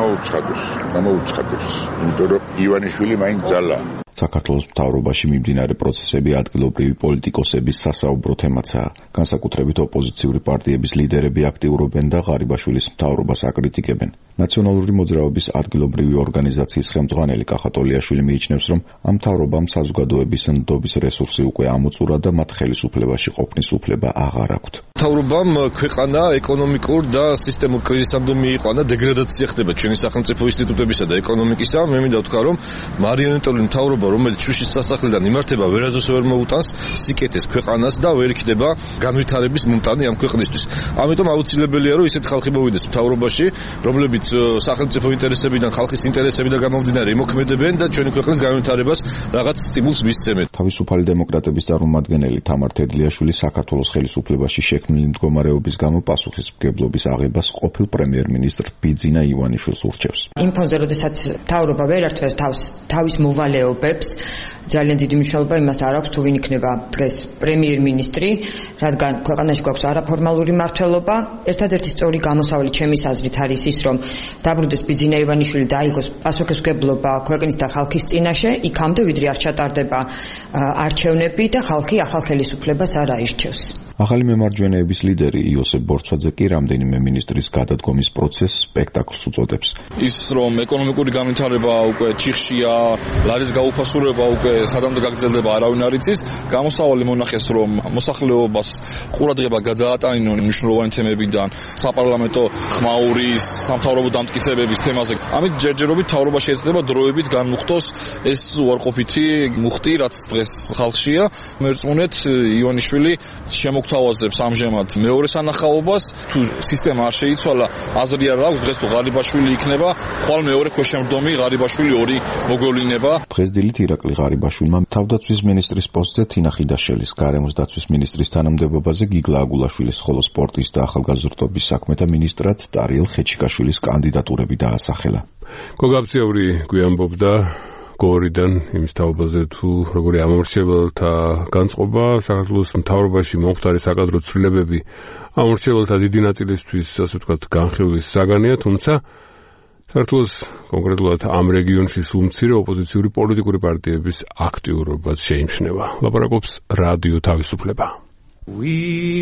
გამოუცხადებს. იმიტომ რომ ივანიშვილი მაინც ძალა. საქართველოს მთავრობაში მიმდინარე პროცესები ადგილობრივი პოლიტიკოსების სასაუბრო თემაცაა. განსაკუთრებით ოპოზიციური პარტიების ლიდერები აქტიურობენ და ღარიბაშვილის მთავრობას აკრიტიკებენ. ნაციონალური მოძრაობის ადგილობრივი ორგანიზაციის ხელმძღვანელი კახატოლიაშვილი მიიჩნევს, რომ ამ მთავრობამ საზოგადოების ნდობის რესურსი უკვე ამოწურა და მათ ხელისუფლებაში ყოფნის უფლება აღარ აქვთ. მთავრობამ ქვეყანა ეკონომიკურ და სისტემურ კრიზისამდე მიიყვანა, დეგრადაცია ხდება ჩვენი სახელმწიფო ინსტიტუტებისა და ეკონომიკისა. მე მინდა ვთქვა, რომ მარიონეტული მთავრობა, რომელიც შუშის სასახლიდან იმართება, ვერადოს ვერ მოუტანს სიკეთეს ქვეყანას და ვერ იქნება განვითარების მომტანი ამ ქვეყნისთვის. ამიტომ აუცილებელია, რომ ისეთ ხალხი მოვიდეს მთავრობაში, რომლებიც სახელმწიფო ინტერესებიდან, ხალხის ინტერესებიდან გამომდინარე იმოქმედებენ და ჩვენი ქვეყნის განვითარებას რაღაც სტიმულს მისცემენ. თავისუფალი დემოკრატების წარმომადგენელი თამარ თედლიაშვილი საქართველოს ხელისუფლებაში შექმნილი მდგომარეობის გამო პასუხისმგებლობის აღებას ყოფილ პრემიერ-მინისტრ ბიძინა ივანიშვილს ურჩევს. იმ ფონზე, როდესაც მთავრობა ვერ ართვევს თავის მოვალეობებს, ძალიან დიდი მნიშვნელობა იმას არ აქვს, თუ ვინ იქნება დღეს პრემიერ-მინისტრი, რადგან ქვეყანაში გვაქვს არაფორმალური მმართველობა. ერთადერთი სწორი გამოსავალი ჩემის აზრით არის ის, რომ დაბრუნდეს ბიძინა ივანიშვილი და აიღოს პასუხისმგებლობა ქვეყნის და ხალხის წინაშე, იქამდე ვიდრე არ ჩატარდება არჩევნები და ხალხი ახალ ხელისუფლებას არ აირჩევს. ახალი მემარჯვენეების ლიდერი იოსებ ბორცვაძე კი რამდენიმე მინისტრის გადადგომის პროცესს სპექტაკლს უწოდებს. ის რომ ეკონომიკური განვითარება უკვე ჩიხშია, ლარის გაუფასურება უკვე სადამდე გაგრძელდება არავინ არ იცის, გამოსავალი მონახეს რომ მოსახლეობას ყურადღება გადაატანინონ მნიშვნელოვანი თემებიდან, საპარლამენტო ხმაურის, სამთავრობო დამტკიცებების თემაზე. ამით ჯერჯერობით მთავრობა შეიძლება დროებით განმუხტოს ეს უარყოფითი მუხტი, რაც დღეს ხალხშია. მერწმუნეთ ივანიშვილი თავაზებს ამჟამად მეორე სანახაობას, თუ სისტემა არ შეიცვალა, აზრი არ აქვს, დღეს თუ ღარიბაშვილი იქნება, ხვალ მეორე ქვეშემრდომი ღარიბაშვილი 2 მოგვევლინება. დღეს დილით ირაკლი ღარიბაშვილმა თავდაცვის მინისტრის პოსტზე თინა ხიდაშელის, გარემოს დაცვის მინისტრის თანამდებობაზე გიგლა აგულაშვილის, ხოლო სპორტის და ახალგაზრდობის საქმეთა მინისტრად ტარიელ ხეჩიკაშვილის კანდიდატურები დაასახელა. გოგაფციაური გვიამბობდა გორიდან იმის თაობაზე თუ როგორი ამორჩეველთა განწყობა საქართველოს მთავრობაში მომხდარი საკადრო ცვლილებები ამორჩეველთა დიდი ნაწილისთვის ასე ვთქვათ განხილვის საგანია, თუმცა საქართველოს კონკრეტულად ამ რეგიონში სულ მცირე ოპოზიციური პოლიტიკური პარტიების აქტიურობაც შეიმჩნევა. ლაპარაკობს რადიო თავისუფლება. We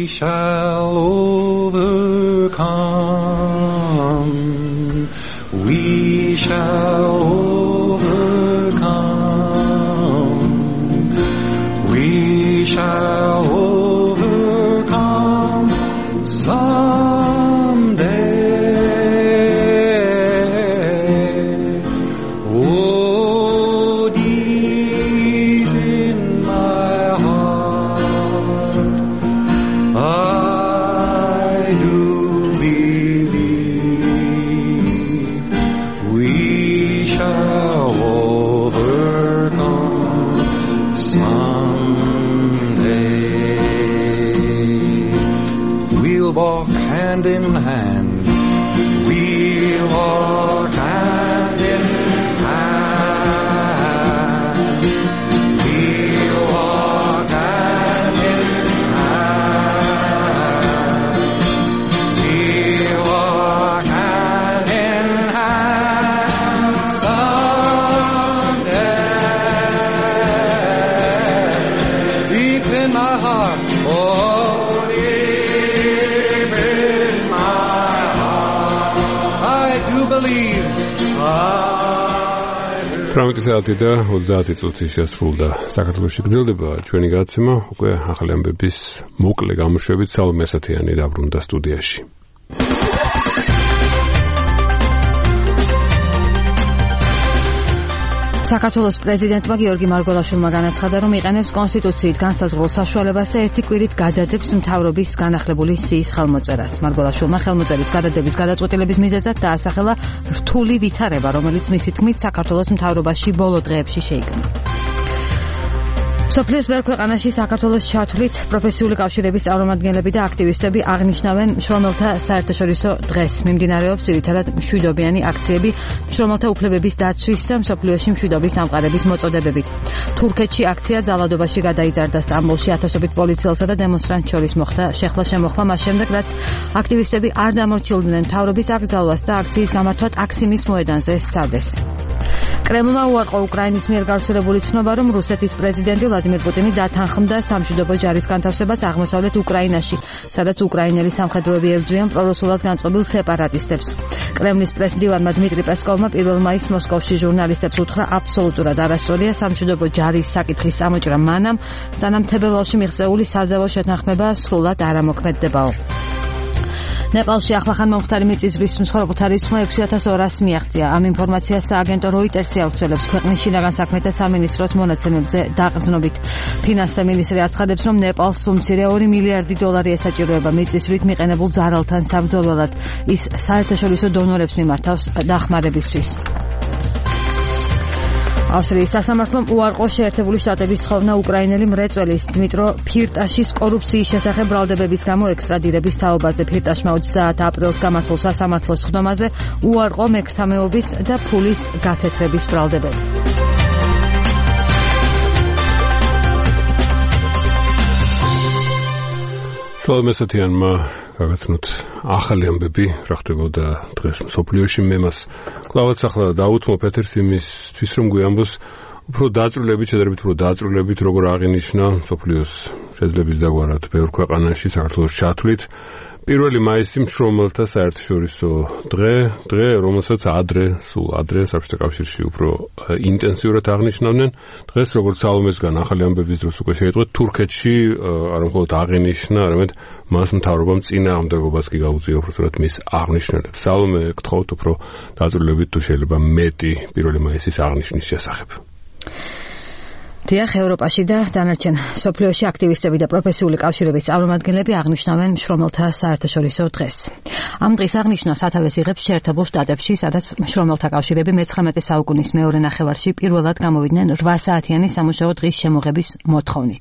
shall overcome. We shall overcome. We shall overcome someday. Oh, deep in my heart, I do believe we shall overcome someday. We'll walk hand in hand. We'll walk hand in hand. We'll walk hand in hand. We'll walk hand in hand someday. Deep in my heart, oh, deep in my heart, I believe. 18 საათი და 30 წუთი შესრულდა. საქართველოში გრძელდება ჩვენი გადაცემა, უკვე ახალი ამბების მოკლე გამოშვებით სალომე ასათიანი დაბრუნდა სტუდიაში. საქართველოს პრეზიდენტმა გიორგი მარგველაშვილმა განაცხადა, რომ იყენებს კონსტიტუციით განსაზღვრულ საშუალებასა ერთი კვირით გადადებს მთავრობის განახლებული სიის ხელმოწერას. მარგველაშვილმა ხელმოწერის გადადების გადაწყვეტილების მიზეზად დაასახელა რთული ვითარება, რომელიც მისი თქმით საქართველოს მთავრობაში ბოლო დღეებში შეიქმნა. სოფლის ბევრ ქვეყანაში საქართველოს ჩათვლით პროფესიული კავშირების წარმომადგენლები და აქტივისტები აღნიშნავენ მშრომელთა საერთაშორისო დღეს. მიმდინარეობს ძირითადად მშვიდობიანი აქციები მშრომელთა უფლებების დაცვის და მსოფლიოში მშვიდობის დამყარების მოწოდებებით. თურქეთში აქცია ძალადობაში გადაიზარდა. სტამბოლში ათასობით პოლიციელსა და დემონსტრანტს შორის მოხდა შეხლა-შემოხლა მას შემდეგ, რაც აქტივისტები არ დამორჩილდნენ მთავრობის აკრძალვას და აქციის გამართვა ტაქსიმის მოედანზე სცადეს. კრემლმა უარყო უკრაინის მიერ გავრცელებული ცნობა, რომ რუსეთის პრეზიდენტი ვლადიმერ პუტინი დათანხმდა სამშვიდობო ჯარის განთავსებას აღმოსავლეთ უკრაინაში, სადაც უკრაინელი სამხედროები ებრძვიან პრორუსულად განწყობილ სეპარატისტებს. კრემლის პრესმდივანმა დმიტრი პესკოვმა 1 მაისს მოსკოვში ჟურნალისტებს უთხრა, აბსოლუტურად არასწორია სამშვიდობო ჯარის საკითხის წამოჭრა მანამ, სანამ თებერვალში მიღწეული საზავო შეთანხმება სრულად არ ამოქმედდებაო. ნეპალში ახლახან მომხდარი მიწისძვრის მსხვერპლთა რიცხვმა 6200-ს მიაღწია. ამ ინფორმაციას სააგენტო როიტერსი ავრცელებს ქვეყნის შინაგან საქმეთა სამინისტროს მონაცემებზე დაყრდნობით. ფინანსთა მინისტრი აცხადებს, რომ ნეპალს უმცირე 2 მილიარდი დოლარი ესაჭიროება მიწისძვრით მიყენებულ ზარალთან საბრძოლველად. ის საერთაშორისო დონორებს მიმართავს დახმარებისთვის. ავსტრიის სასამართლომ უარყო შეერთებული შტატების თხოვნა უკრაინელი მრეწველის დმიტრო ფირტაშის კორუფციის შესახებ ბრალდებების გამო ექსტრადირების თაობაზე. ფირტაშმა 30 აპრილს გამართულ სასამართლოს სხდომაზე უარყო მექრთამეობის და ფულის გათეთრების ბრალდებები. სალომე ასათიანმა გაგაცნოთ ახალი ამბები, რა ხდებოდა დღეს მსოფლიოში. მე მას კლავაც ახლა დაუთმო პეტერ სიმისთვის, რომ გვიამბოს უფრო დაწვრილებით, შედარებით უფრო დაწვრილებით, როგორ აღინიშნა მსოფლიოს შეძლების დაგვარად ბევრ ქვეყანაში საქართველოს ჩათვლით 1 მაისი მშრომელთა საერთაშორისო დღე, რომელსაც სულ ადრე საბჭოთა კავშირში უფრო ინტენსიურად აღნიშნავდნენ. დღეს, როგორც სალომესგან ახალი ამბების დროს უკვე შეიტყვეთ, თურქეთში არა მხოლოდ აღინიშნა, არამედ მას მთავრობამ წინააღმდეგობას კი გაუწია უბრალოდ მის აღნიშვნელად. სალომე, გთხოვთ უფრო დაწვრილებით თუ შეიძლება მეტი 1 მაისის აღნიშვნის შესახებ. დიახ, ევროპაში და დანარჩენ სოფლიოში აქტივისტები და პროფესიული კავშირების წარმომადგენლები აღნიშნავენ მშრომელთა საერთაშორისო დღეს. ამ დღის აღნიშვნა სათავეს იღებს შეერთებულ შტატებში, სადაც მშრომელთა კავშირები მე-19 საუკუნის მეორე ნახევარში პირველად გამოვიდნენ 8 საათიანი სამუშაო დღის შემოღების მოთხოვნით.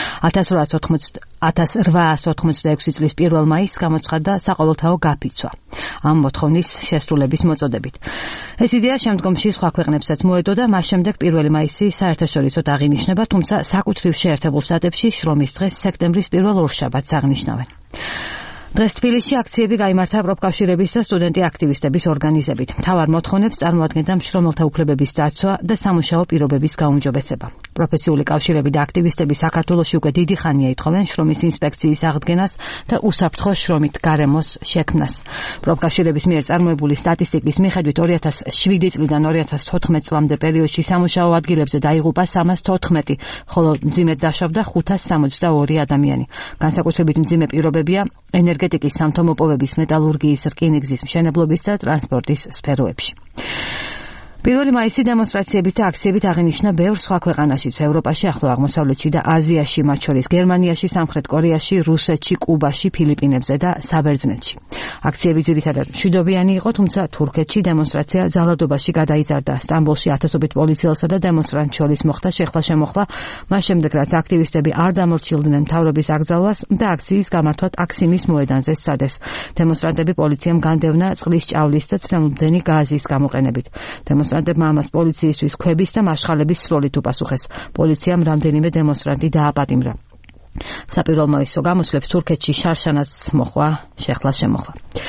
1886 წლის 1 მაისს გამოცხადდა საყოველთაო გაფიცვა ამ მოთხოვნის შესრულების მოწოდებით. ეს იდეა შემდგომში სხვა ქვეყნებსაც მოედოდა, მას შემდეგ 1 მაისი საერთაშორისოდ აღინიშნება, თუმცა საკუთრივ შეერთებულ შტატებში შრომის დღეს სექტემბრის 1 ორშაბათს აღნიშნავენ. დღეს თბილისში აქციები გაიმართა პროფკავშირების და სტუდენტი აქტივისტების ორგანიზებით. მთავარ მოთხოვნებს წარმოადგენდა მშრომელთა უფლებების დაცვა და სამუშაო პირობების გაუმჯობესება. პროფესიული კავშირები და აქტივისტები საქართველოში უკვე დიდი ხანია ითხოვენ შრომის ინსპექციის აღდგენას და უსაფრთხო შრომით გარემოს შექმნას. პროფკავშირების მიერ წარმოებული სტატისტიკის მიხედვით 2007 წლიდან 2014 წლამდე პერიოდში სამუშაო ადგილებზე დაიღუპა 314, ხოლო მძიმედ დაშავდა 562 ადამიანი. განსაკუთრებით მძიმე პირობებია ენერგეტიკის, სამთო-მოპოვების, მეტალურგიის, რკინიგზის, მშენებლობის და ტრანსპორტის სფეროებში. 1 მაისი დემონსტრაციებით და აქციებით აღინიშნა ბევრ სხვა ქვეყანაშიც, ევროპაში, ახლო აღმოსავლეთში და აზიაში, მათ შორის გერმანიაში, სამხრეთ კორეაში, რუსეთში, კუბაში, ფილიპინებზე და საბერძნეთში. აქციები ძირითადად მშვიდობიანი იყო, თუმცა თურქეთში დემონსტრაცია ძალადობაში გადაიზარდა. სტამბოლში ათასობით პოლიციელსა და დემონსტრანტს შორის მოხდა შეხლა-შემოხლა, მას შემდეგ, რაც აქტივისტები არ დამორჩილდნენ მთავრობის აკრძალვას და აქციის გამართვა ტაქსიმის მოედანზე სცადეს. დემონსტრანტები პოლიციამ განდევნა წყლის ჭავლის და წნელმდენი გაზის გამოყენებით. დემონსტრანტებმა ამას პოლიციისთვის ქვების და მაშხალების სროლით უპასუხეს. პოლიციამ რამდენიმე დემონსტრანტი დააპატიმრა. საპირველმოისო გამოსვლებს თურქეთში შარშანაც მოხვა შეხლა-შემოხლა.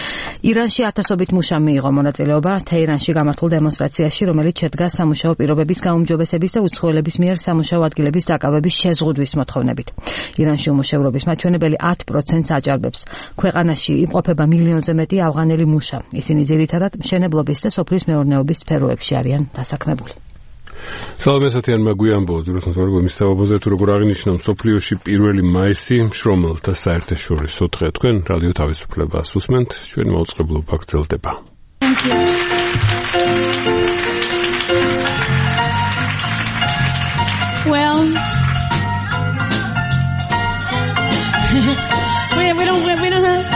ირანში ათასობით მუშა მიიღო მონაწილეობა თეირანში გამართულ დემონსტრაციაში, რომელიც შედგა სამუშაო პირობების გაუმჯობესების და უცხოელების მიერ სამუშაო ადგილების დაკავების შეზღუდვის მოთხოვნებით. ირანში უმუშევრობის მაჩვენებელი 10%-ს აჭარბებს. ქვეყანაში იმყოფება მილიონზე მეტი ავღანელი მუშა. ისინი ძირითადად მშენებლობის და სოფლის მეურნეობის სფეროებში არიან დასაქმებული. სალამესათიან მაგვიანბო ძირითადად მისთავობაზე თუ როგორ აღინიშნა მსოფლიოში პირველი მაისი მშრომელთა საერთაშორისო დღე. თქვენ რადიო თავისუფლებას უსმენთ, ჩვენი მაუწყებლობა გრძელდება. Well, we don't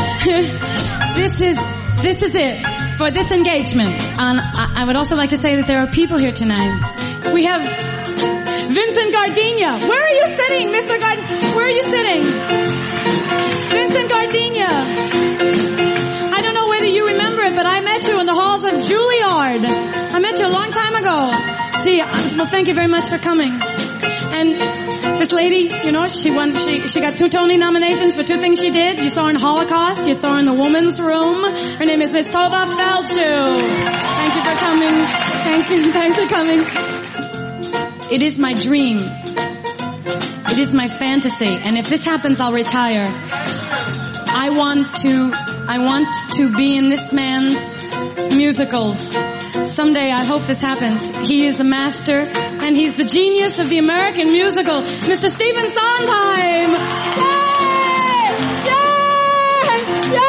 this is it for this engagement. And I would also like to say that there are people here tonight. We have Vincent Gardenia. Where are you sitting, Mr. Gardenia? Where are you sitting? Vincent Gardenia. I don't know whether you remember it, but I met you in the halls of Juilliard. I met you a long time ago. Gee, well, thank you very much for coming. And this lady, you know, she got 2 Tony nominations for 2 things she did. You saw her in Holocaust. You saw her in the Woman's Room. Her name is Miss Tova Feldshuh. Thank you for coming. Thanks for coming. It is my dream. It is my fantasy. And if this happens, I'll retire. I want to be in this man's musicals. Someday I hope this happens. He is a master and he's the genius of the American musical, Mr. Stephen Sondheim. Yay! Yay!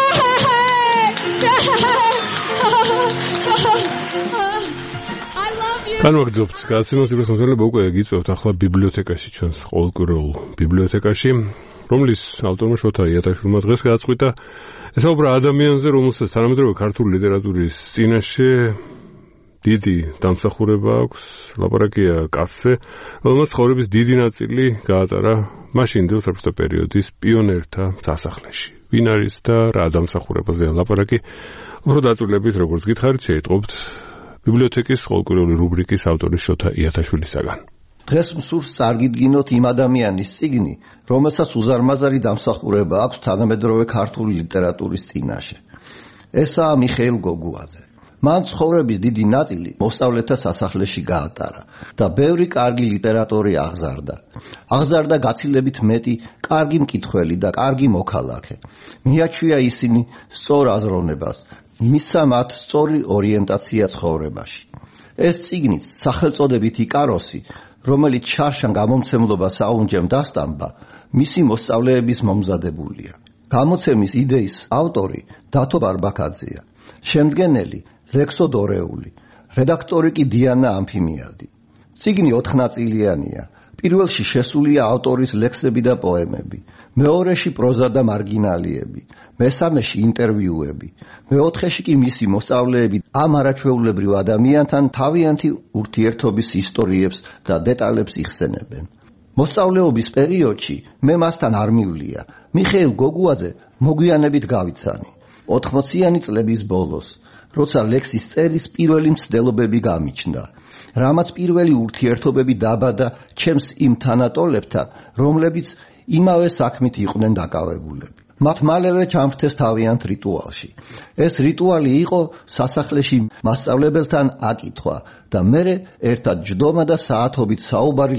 Yay! I love you. განვაგრძობთ გასცემას მოსმენელობა უკვე გიწევთ ახლა ბიბლიოთეკაში, ჩვენს ყოველკვირეულ ბიბლიოთეკაში, რომლის ავტორმა შოთა იატაშვილმა დღეს გააწყვიტა ესაუბრა ადამიანზე, რომელსაც თანამედროვე ქართული ლიტერატურის წინაშე დიდი დამსახურება აქვს. ლაპარაკია კაცზე, რომელმაც ცხოვრების დიდი ნაწილი გაატარა მაშინ დილ საბჭოთა პერიოდის პიონერთა სასახლეში. ვინ არის და რა დამსახურებაზეა ლაპარაკი? უფრო დაწვრილებით, როგორც გითხარით, შეიტყობთ ბიბლიოთეკის ყოველკვირეული რუბრიკის ავტორის შოთა იატაშვილისაგან. დღეს მსურს წარგიდგინოთ იმ ადამიანის წიგნი, რომელსაც უზარმაზარი დამსახურება აქვს თანამედროვე ქართული ლიტერატურის წინაშე. ესაა მიხეილ გოგუაძე. მან ცხოვრების დიდი ნაწილი მოსწავლეთა სასახლეში გაატარა და ბევრი კარგი ლიტერატორი აღზარდა. აღზარდა გაცილებით მეტი კარგი მკითხველი და კარგი მოქალაქე. მიაჩვია ისინი სწორ აზროვნებას, მისცა მათ სწორი ორიენტაცია ცხოვრებაში. ეს წიგნიც სახელწოდებით იკაროსი, რომელიც შარშან გამომცემლობას აუნჯემ დასტამბა, მისი მოსწავლეების მომზადებულია. გამოცემის იდეის ავტორი დათო ბარბაკაძეა, შემდგენელი ლექსო დორეული, რედაქტორი კი დიანა ამფიმიადი. წიგნი 4 ნაწილიანია. პირველში შესულია ავტორის ლექსები და პოემები, მეორეში პროზა და მარგინალიები, მესამეში ინტერვიუები, მეოთხეში კი მისი მოსწავლეები ამ არაჩვეულებრივ ადამიანთან თავიანთი ურთიერთობის ისტორიებს და დეტალებს იხსენებენ. მოსწავლეობის პერიოდში მე მასთან არ მივლია. მიხეილ გოგუაძე მოგვიანებით გავიცანი. 80-იანი წლების ბოლოს, როცა ლექსის წერის პირველი მცდელობები გამიჩნდა, რამაც პირველი ურთიერთობები დაბადა ჩემს იმ თანატოლებთან, რომლებიც იმავე საქმით იყვნენ დაკავებულები. მათ მალევე ჩამრთეს თავიანთ რიტუალში. ეს რიტუალი იყო სასახლეში მასწავლებელთან აკითხვა და მერე ერთად ჯდომა და საათობით საუბარი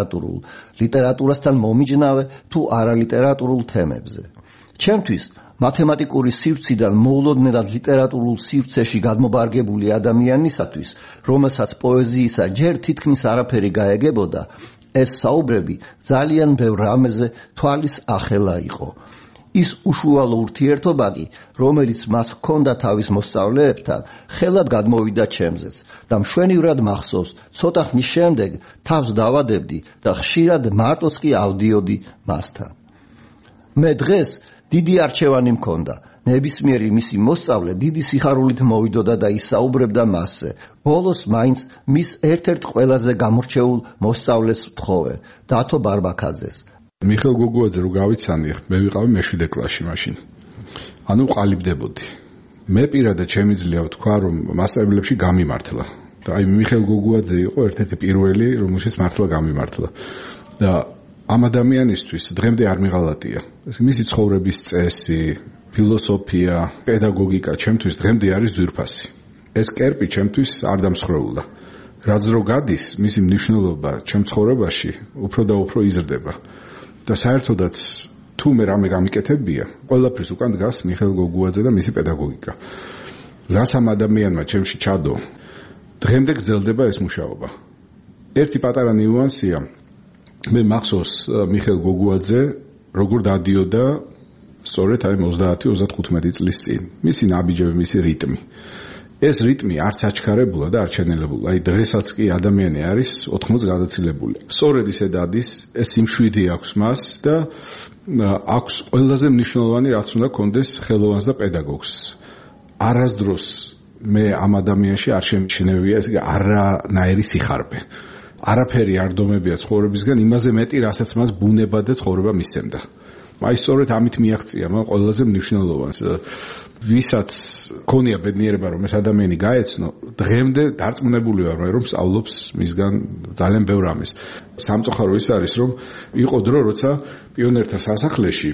ლიტერატურასთან მომიჯნავე თუ არალიტერატურულ თემებზე. ჩემთვის მათემატიკური სივრციდან მოულოდნელად ლიტერატურულ სივრცეში გადმობარგებული ადამიანისათვის, რომელსაც პოეზიისა ჯერ თითქმის არაფერი გაეგებოდა, ეს საუბრები ძალიან ბევრ რამეზე თვალის ახელა იყო. ის უშუალო ურთიერთობა კი, რომელიც მას ჰქონდა თავის მოსწავლეებთან, ხელად გადმოვიდა ჩემზეც და მშვენივრად მახსოვს, ცოტა ხნის შემდეგ თავს დავადებდი და ხშირად მარტოც კი ავდიოდი მასთან. მე დღეს დიდი არჩევანი მქონდა. ნებისმიერი მისი მოსწავლე დიდი სიხარულით მოვიდოდა და ისაუბრებდა მასზე. ბოლოს მაინც მის ერთ-ერთ ყველაზე გამორჩეულ მოსწავლეს ვთხოვე, დათო ბარბაკაძეს. მიხეილ გოგუაძე რო გავიცანი, მე ვიყავი მე-7 კლასში მაშინ. ანუ ყალიბდებოდი. მე პირადად შემიძლია ვთქვა, რომ მასწავლებლებში გამიმართლა. და აი მიხეილ გოგუაძე იყო ერთ-ერთი პირველი, რომელშიც მართლა გამიმართლა. და ამ ადამიანისთვის დღემდე არ მიღალატია. ეს მისი ცხოვრების წესი, ფილოსოფია, პედაგოგიკა ჩემთვის დღემდე არის ძვირფასი. ეს კერპი ჩემთვის არ დამსხვრეულა. რაც რო გადის, მისი მნიშვნელობა ჩემ ცხოვრებაში უფრო და უფრო იზრდება. და საერთოდაც თუ მე რამე გამიკეთებია, ყველაფრის უკან დგას მიხეილ გოგუაძე და მისი პედაგოგიკა. რაც ამ ადამიანმა ჩემში ჩადო, დღემდე გრძელდება ეს მუშაობა. ერთი პატარა ნიუანსია, მე მახსოვს მიხეილ გოგუაძე როგორ დადიოდა სწორედ აი 30-35 წლის წინ. მისი ნაბიჯები, მისი რიტმი. ეს რიტმი არც აჩქარებულა და არ ჩენელებულა. აი დღესაც კი ადამიანი არის 80 გადაცილებული. სწორედ ისე დადის, ეს სიმშვიდე აქვს მას და აქვს ყველაზე მნიშვნელოვანი რაც უნდა კონდეს ხელოვანს და პედაგოგს. არასდროს მე ამ ადამიანში არ შემჩნევია ეს არანაირი სიხარბე. არაფერი არ დომებია ცხოვრებისგან იმაზე მეტი, რასაც მას ბუნება და ცხოვრება მისცემდა. აი სწორედ ამით მიაღწია მან ყველაზე მნიშვნელოვანს. ვისაც ქონია ბედნიერება რომ ეს ადამიანი გაეცნო, დღემდე დარწმუნებული ვარ რომ სწავლობს მისგან ძალიან ბევრ ამის. სამწუხარო ის არის რომ იყო დრო როცა პიონერთა სასახლეში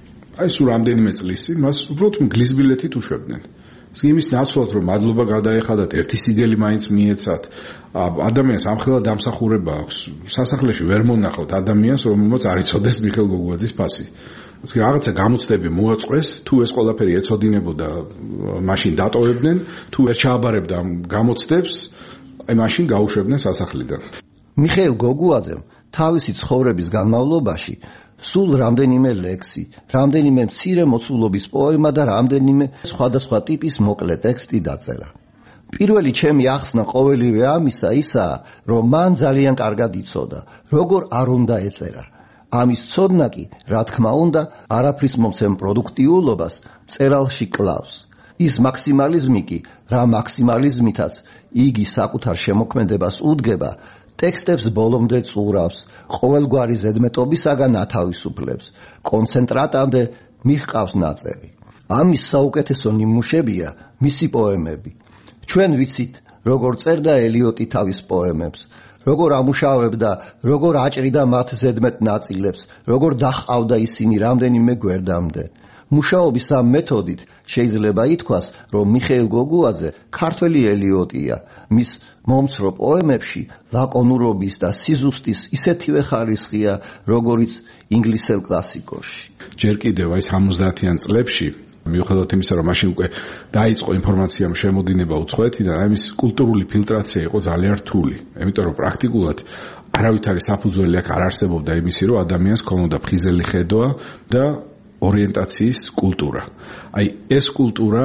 აი სულ რამდენიმე წლის წინ მას უბრალოდ მგლის ბილეთით უშვებდნენ. იმის ნაცვლად რომ მადლობა გადაეხადათ, ერთი სიგელი მაინც მიეცათ. ადამიანს ამხელა დამსახურება აქვს. სასახლეში ვერ მონახავთ ადამიანს, რომელმაც არ იცოდეს მიხეილ გოგუაძის ფასი. რაღაცა გამოცდები მოაწყვეს, თუ ეს ყველაფერი ეცოდინებოდა, მაშინ დატოვებდნენ, თუ ვერ ჩააბარებდა ამ გამოცდებს, აი მაშინ გაუშვებდნენ სასახლიდან. მიხეილ გოგუაძემ თავისი ცხოვრების განმავლობაში სულ რამდენიმე ლექსი, რამდენიმე მცირე მოცულობის პოემა და რამდენიმე სხვადასხვა ტიპის მოკლე ტექსტი დაწერა. პირველი ჩემი ახსნა ყოველივე ამისა ისაა, რომ მან ძალიან კარგად იცოდა, როგორ არ უნდა ეწერა. ამის ცოდნა კი, რა თქმა უნდა, არაფრის მომცემ პროდუქტიულობას წერალში კლავს. ის მაქსიმალიზმი კი, რა მაქსიმალიზმითაც იგი საკუთარ შემოქმედებას უდგება, ტექსტებს ბოლომდე წურავს, ყოველგვარი ზედმეტობისაგან ათავისუფლებს, კონცენტრატამდე მიჰყავს ნაწერი. ამის საუკეთესო ნიმუშებია მისი პოემები. ჩვენ ვიცით, როგორ წერდა ელიოტი თავის პოემებს, როგორ ამუშავებდა, როგორ აჭრიდა მათ ზედმეტ ნაწილებს, როგორ დაჰყავდა ისინი რამდენიმე გვერდამდე. მუშაობის ამ მეთოდით შეიძლება ითქვას, რომ მიხეილ გოგუაძე ქართველი ელიოტია. მის მომცრო პოემებში ლაკონურობის და სიზუსტის ისეთივე ხარისხია, როგორიც ინგლისელ კლასიკოში. ჯერ კიდევ აი 70-იან წლებში მიუხედავად იმისა, რომ მაშინ უკვე დაიწყო ინფორმაციამ შემოდინება უცხოეთიდან, აი მის კულტურული ფილტრაცია იყო ძალიან რთული. იმიტომ რომ პრაქტიკულად არავითარი საფუძველი აქ არ არსებობდა იმისი, რომ ადამიანს ქონოდა ფხიზელი ხედვა და ორიენტაციის კულტურა. აი ეს კულტურა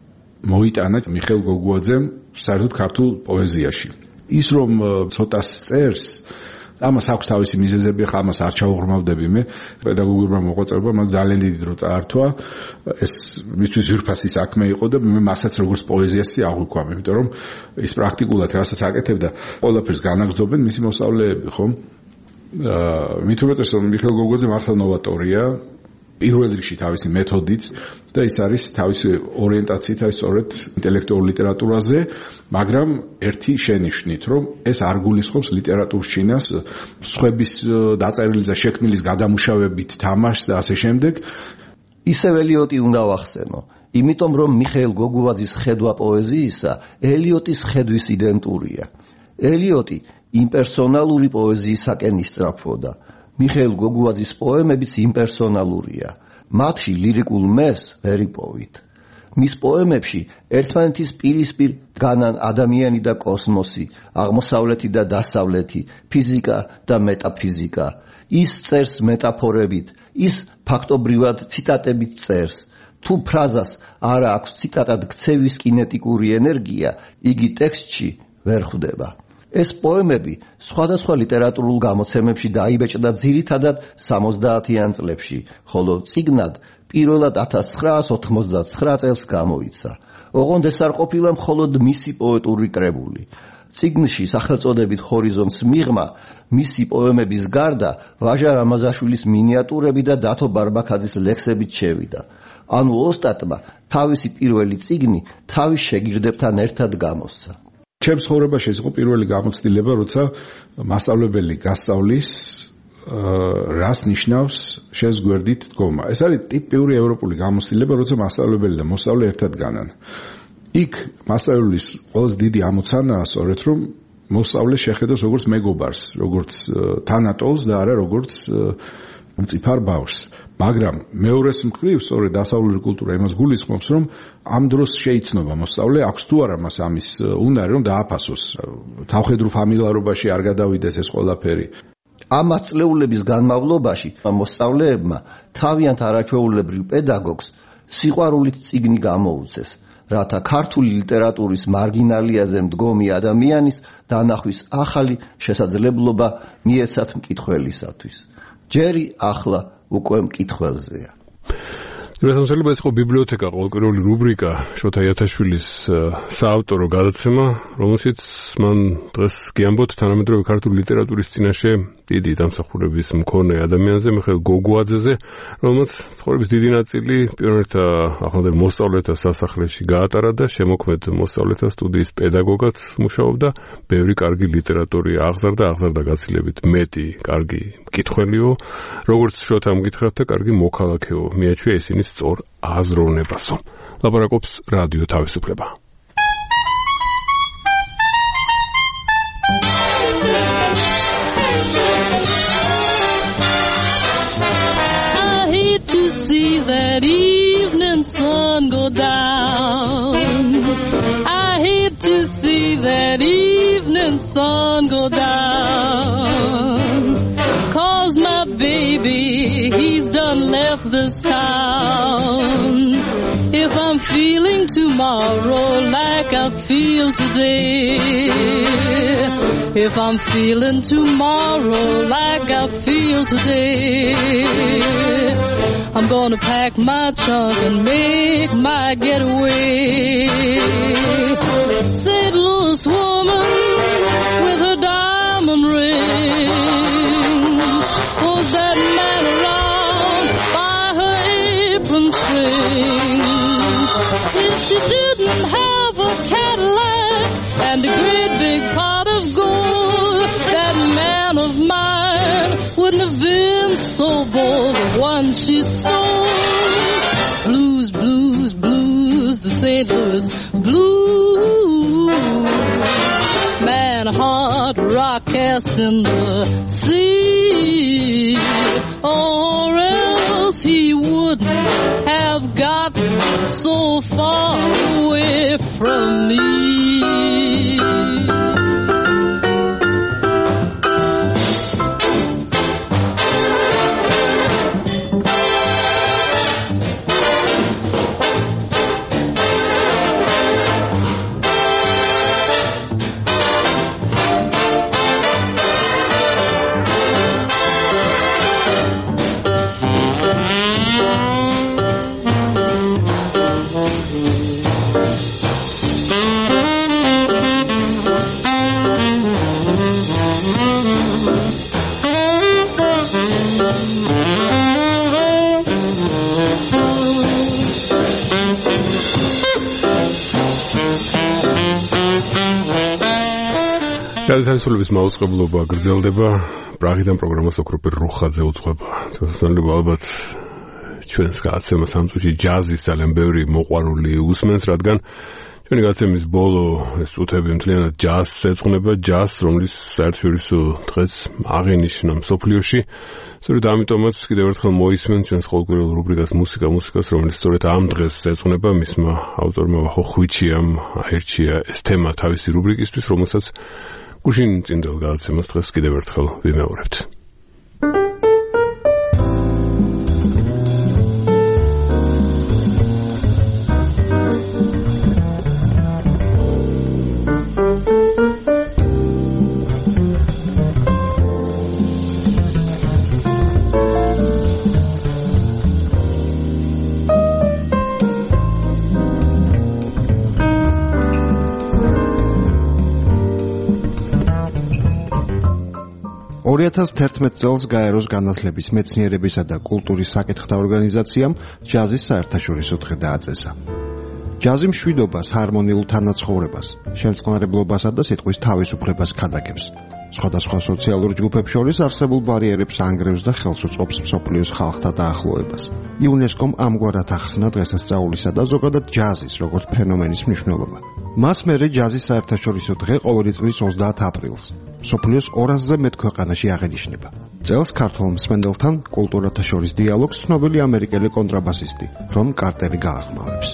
მოიტანა მიხეილ გოგუაძემ საერთოდ ქართულ პოეზიაში. ის რომ ცოტას წერს, ამას აქვს თავისი მიზეზები, ხა ამას არ ჩაუღრმავდები მე. პედაგოგურმა მოღვაწეობამ მას ძალიან დიდი დრო წაართვა. ეს მისთვის ძვირფასი საქმე იყო და მე მასაც როგორც პოეზიასი აღვიქვამ, იმიტომ რომ ის პრაქტიკულად რასაც აკეთებდა, ყველაფერს განაგრძობენ მისი მოსწავლეები, ხო? მით უმეტეს რომ მიხეილ გოგუაძე მართლა ნოვატორია. პირველ რიგში თავისი მეთოდით და ის არის თავისი ორიენტაციით აი სწორედ ინტელექტუალურ ლიტერატურაზე, მაგრამ ერთი შენიშვნით, რომ ეს არ გულისხმობს ლიტერატურშინას, სხვების დაწერილი და შექმნილის გადამუშავებით თამაშს და ასე შემდეგ. ისევ ელიოტი უნდა ვახსენო, იმიტომ რომ მიხეილ გოგუაძის ხედვა პოეზიისა ელიოტის ხედვის იდენტურია. ელიოტი იმპერსონალური პოეზიისაკენ ისწრაფვოდა. მიხეილ გოგუაძის პოემებიც იმპერსონალურია. მათში ლირიკულ მეს ვერ იპოვით. მის პოემებში ერთმანეთის პირისპირ დგანან ადამიანი და კოსმოსი, აღმოსავლეთი და დასავლეთი, ფიზიკა და მეტაფიზიკა. ის წერს მეტაფორებით, ის ფაქტობრივად ციტატებით წერს. თუ ფრაზას არ აქვს ციტატად ქცევის კინეტიკური ენერგია, იგი ტექსტში ვერ ხვდება. ეს პოემები სხვადასხვა ლიტერატურულ გამოცემებში დაიბეჭდა ძირითადად 70-იან წლებში, ხოლო წიგნად პირველად 1989 წელს გამოიცა. ოღონდ ეს არ ყოფილა მხოლოდ მისი პოეტური კრებული. წიგნში სახელწოდებით ჰორიზონტს მიღმა მისი პოემების გარდა ვაჟა რამაზაშვილის მინიატურები და დათო ბარბაქაძის ლექსებიც შევიდა. ანუ ოსტატმა თავისი პირველი წიგნი თავის შეგირდებთან ერთად გამოსცა. ჩემს ცხოვრებაში ეს იყო პირველი გამოცდილება, როცა მასწავლებელი გასწავლის რას ნიშნავს შენს გვერდით დგომა. ეს არის ტიპიური ევროპული გამოცდილება, როცა მასწავლებელი და მოსწავლე ერთად განან. იქ მასწავლებლის ყველაზე დიდი ამოცანაა სწორედ რომ მოსწავლე შეხედოს როგორც მეგობარს, როგორც თანატოლს და არა როგორც მწიფარ ბავშვს. მაგრამ მეორეს მხრივ სწორედ დასავლური კულტურა იმას გულისხმობს, რომ ამ დროს შეიცნობა მოსწავლე, აქვს თუ არა მას ამის უნარი, რომ დააფასოს. თავხედრულ ფამილარობაში არ გადავიდეს ეს ყველაფერი. ამ ათწლეულების განმავლობაში მოსწავლეებმა თავიანთ არაჩვეულებრივ პედაგოგს სიყვარულით წიგნი გამოუცეს, რათა ქართული ლიტერატურის მარგინალიაზე მდგომი ადამიანის დანახვის ახალი შესაძლებლობა მიეცათ მკითხველისათვის. ჯერი ახლა უკვე მკითხველზეა. შესაძლოა ეს იყო ბიბლიოთეკა, ყოველკვირეული რუბრიკა შოთა იათაშვილის საავტორო გადაცემა, რომელშიც მან დღეს გიამბოთ თანამედროვე ქართული ლიტერატურის წინაშე დიდი დამსახურების მქონე ადამიანზე, მიხეილ გოგუაძეზე, რომელმაც ცხოვრების დიდი ნაწილი პიონერთა ახლანდელ მოსწავლეთა სასახლეში გაატარა და შემოქმედ მოსწავლეთა სტუდიის პედაგოგად მუშაობდა. ბევრი კარგი ლიტერატორი აღზარდა გაცილებით მეტი კარგი მკითხველიო, როგორც შოთა მკითხავდა, კარგი მოქალაქეო, მიაჩვია ისინი სწორ აზროვნებასო. ლაპარაკობს რადიო თავისუფლება. I hate to see that evening sun go down. I hate to see that evening sun go down. 'Cause my baby, he's done left this town. If I'm feeling tomorrow like I feel today, if I'm feeling tomorrow like I feel today, I'm gonna pack my trunk and make my getaway. St. Louis woman with her diamond ring pulls that man around by her apron strings. If she didn't have a Cadillac and a great big pot of gold, that man of mine wouldn't have been so bold. The one she stole. Blues, blues, blues, the St. Louis blues. Man, hard rock cast in the sea, or else he wouldn't have gotten so far away from me. თავისუფლების მაუწყებლობა გრძელდება. პრაღიდან პროგრამას ოქროპირ რუხაძე უძღვება. შესაძლოა ალბათ ჩვენს გადაცემას ამ წუთში ჯაზის ძალიან ბევრი მოყვარული უსმენს, რადგან ჩვენი გადაცემის ბოლო ეს წუთები მთლიანად ჯაზს ეძღვნება, ჯაზს, რომლის საერთაშორისო დღეს აღინიშნა მსოფლიოში. სწორედ ამიტომაც კიდევ ერთხელ მოისმენ ჩვენს ყოველკვირეულ რუბრიკას მუსიკას, რომელიც სწორედ ამ დღეს ეძღვნება. მისმა ავტორმა ვახო ხვიჩიამ აირჩია ეს თემა თავისი რუბრიკისთვის, რომელსაც გუშინ წინდელ გადაცემას დღეს კიდევ ერთხელ ვიმეორებთ. წელს გაეროს განათლების, მეცნიერებისა და კულტურის საკითხთა ორგანიზაციამ ჯაზის საერთაშორისო დღე დააწესა. ჯაზი მშვიდობას, ჰარმონიულ თანაცხოვრებას, შემწყნარებლობასა და სიტყვის თავისუფლებას ქადაგებს. სხვადასხვა სოციალურ ჯგუფებს შორის არსებულ ბარიერებს ანგრევს და ხელს უწყობს მსოფლიოს ხალხთა დაახლოებას. იუნესკომ ამგვარად ახსნა დღესასწაულისა და ზოგადად ჯაზის როგორც ფენომენის მნიშვნელობა. მას მერე ჯაზის საერთაშორისო დღე ყოველი წლის 30 აპრილს მსოფლიოს 200-ზე მეტ ქვეყანაში აღენიშნება. წელს ქართველ მსმენელთან კულტურათა შორის დიალოგს ცნობილი ამერიკელი კონტრაბასისტი რონ კარტერი გაახმოვებს.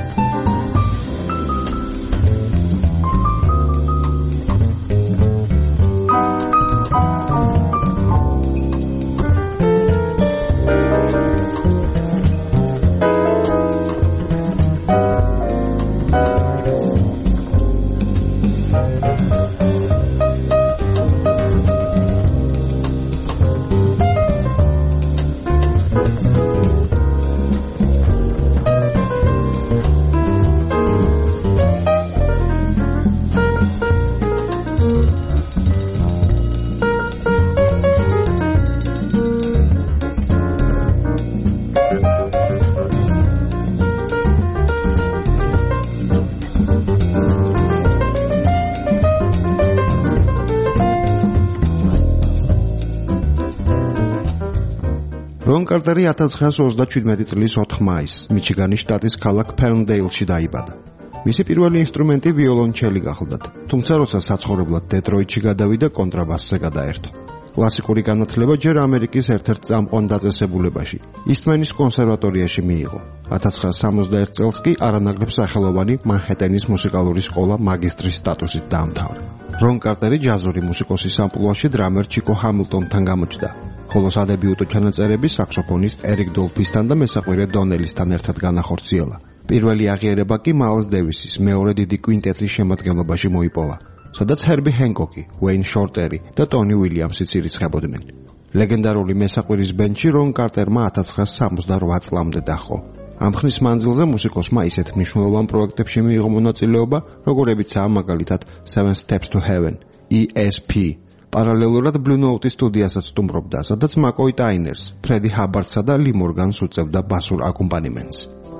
რონ კარტერი 1927 წლის 4 მაისს მიჩიგანის შტატის ქალაქ ფერნდეილში დაიბადა. მისი პირველი ინსტრუმენტი ვიოლონჩელი გახლდათ, თუმცა როცა საცხოვრებლად დეტროიტში გადავიდა, კონტრაბასზე გადაერთო. კლასიკური განათლება ჯერ ამერიკის ერთ-ერთ წამყვან დაწესებულებაში, ისტმენის კონსერვატორიაში მიიღო. 1961 წელს კი არანაკლებ სახელოვანი მანჰეტენის მუსიკალური სკოლა მაგისტრის სტატუსით დაამთავრა. რონ კარტერი ჯაზური მუსიკოსის ამპლუაში დრამერ ჩიკო ჰამილტონთან გამოჩნდა. ხოლო სადებიუტო ჩანაწერები საქსოფონისტ ერიკ დოლფისთან და მესაყვირე დონელისთან ერთად განახორციელა. პირველი აღიარება კი მაილს დევისის მეორე დიდი კვინტეტის შემადგენლობაში მოიპოვა, სადაც ჰერბი ჰენკოკი, უეინ შორტერი და ტონი უილიამსიც ირიცხებოდნენ. ლეგენდარული მესაყვირის ბენდში რონ კარტერმა 1968 წლამდე დაჰყო. ამ ხნის მანძილზე მუსიკოსმა ისეთ მნიშვნელოვან პროექტებში მიიღო მონაწილეობა, როგორებიცაა მაგალითად Seven Steps to Heaven, ESP. პარალელურად Blue Note-ის სტუდიასაც სტუმრობდა, სადაც მაკოი ტაინერს, ფრედი ჰაბარდსა და ლი მორგანს უწევდა ბასურ აკომპანიმენტს.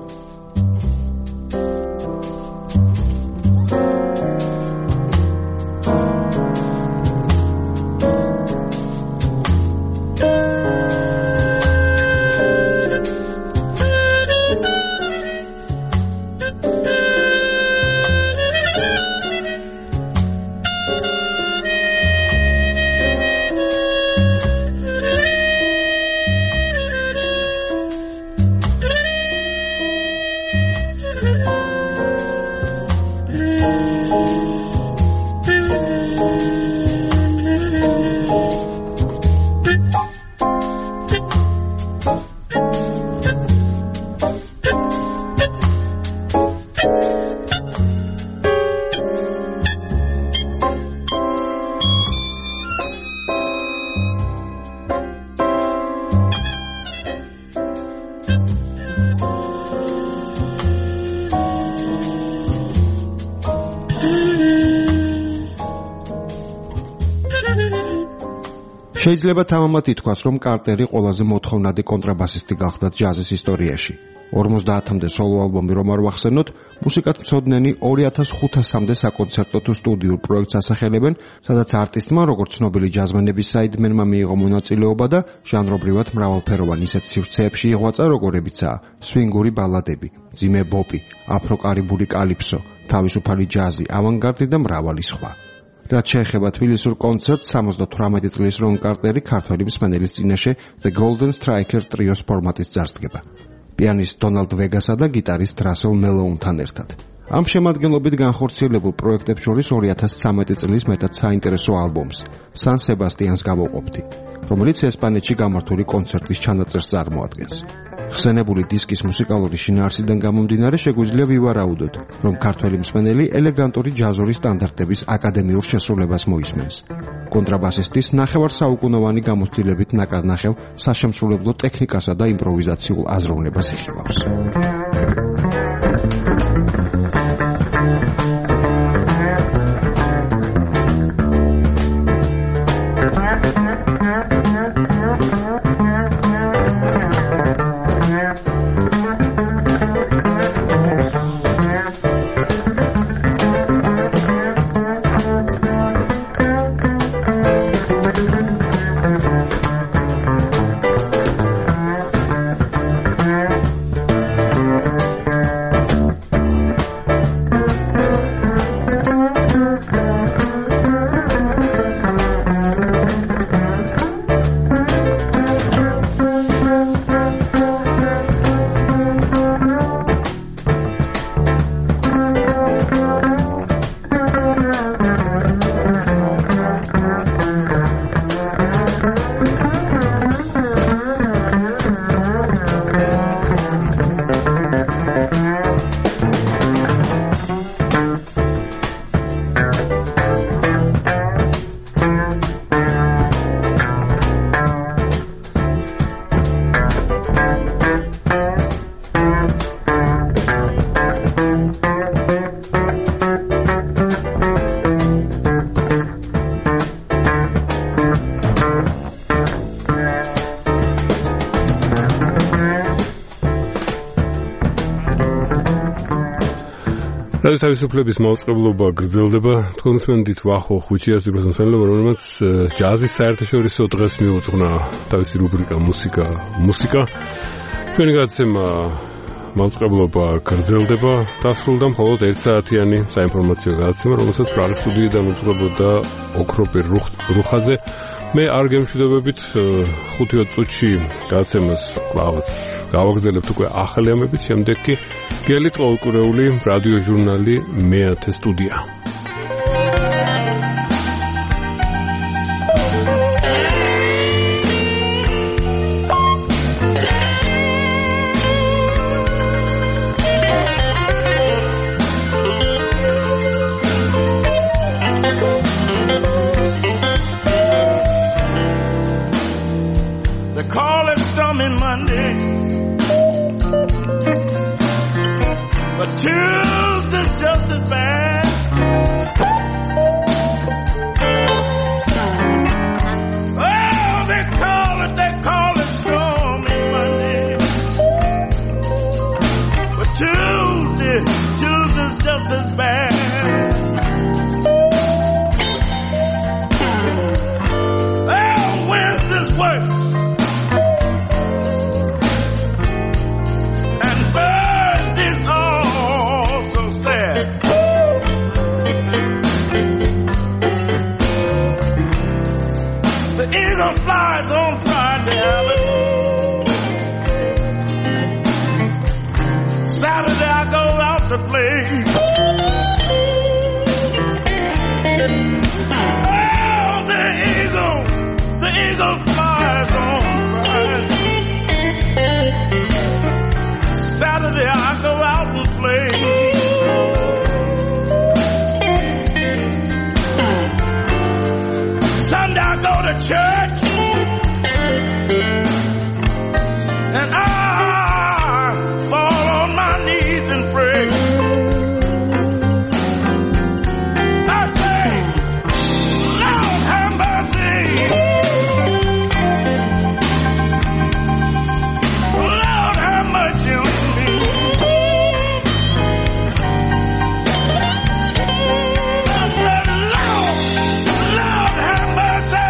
შეიძლება თამამად ითქვას, რომ კარტერი ყველაზე მოთხოვნადი კონტრაბასისტი გახდა ჯაზის ისტორიაში. 50-მდე სოლო ალბომი რომ არ ვახსენოთ, მუსიკად მცოდნენი 2500-მდე საკონცერტო თუ სტუდიურ პროექტს ასახელებენ, სადაც არტისტმა, როგორც ცნობილი ჯაზმენების საიდმენმა მიიღო მონაწილეობა და ჟანრობრივად მრავალფეროვანი ისეთ სივრცეებში იღვაწა, როგორებიცაა სვინგური ბალადები, მძიმე ბოპი, აფრო-კარიბული კალიფსო, თავისუფალი ჯაზი, ავანგარდი და მრავალი სხვა. რაც შეეხება თბილისურ კონცერტს 78 წლის რონ კარტერი ქართველი მსმენელის წინაშე The Golden Striker ტრიოს ფორმატის წარსდგება. პიანისტ დონალდ ვეგასა და გიტარისტ რასელ მელოუნთან ერთად. ამ შემადგენლობით განხორციელებულ პროექტებს შორის 2013 წლის მეტად საინტერესო ალბომს San Sebastian's გავუყოფთი, რომელიც ესპანეთში გამართული კონცერტის ჩანაწერს წარმოადგენს. ხსენებული დისკის მუსიკალური შინაარსიდან გამომდინარე შეგვიძლია ვივარაუდოთ, რომ ქართველი მსმენელი ელეგანტური ჯაზური სტანდარტების აკადემიურ შესრულებას მოისმენს. კონტრაბასისტის ნახევარსაუკუნოვანი გამოცდილებით ნაკარნახევ საშემსრულებლო ტექნიკასა და იმპროვიზაციულ აზროვნებას იხილავს. რადიო თავისუფლების მაუწყებლობა გრძელდება. თქვენსმენდით ვახო ხუჩიას დიპრესონსელობა, რომელმაც ჯაზის საერთაშორისო დღეს მიუძღვნა თავისი რუბრიკა მუსიკა. ჩვენი გადაცემა მაუწყებლობა გრძელდება. დასრულდა მხოლოდ 1 საათიანი საინფორმაციო გადაცემა, რომელსაც პრაღის სტუდიიდან უძღვებოდა ოქროპირ რუხაძე. მე არ გემშვიდობებით 5 წუთში გადაცემას კლავაც გავაგრძელებთ უკვე ახალი ამებით, შემდეგ კი გელით ყოველკვირეული რადიო ჟურნალი მე-10 სტუდია. Tuesday's just as bad. Oh, they call it stormy Monday. But Tuesday's just as bad. Oh, Wednesday's worse. And Thursday's sad. The eagle flies on Friday. Saturday I go out to play. Oh, the eagle flies on Friday. Saturday I go out and play. Sunday I go to church and I fall on my knees and pray. I say, Lord have mercy. Lord have mercy on me. I said, Lord have mercy.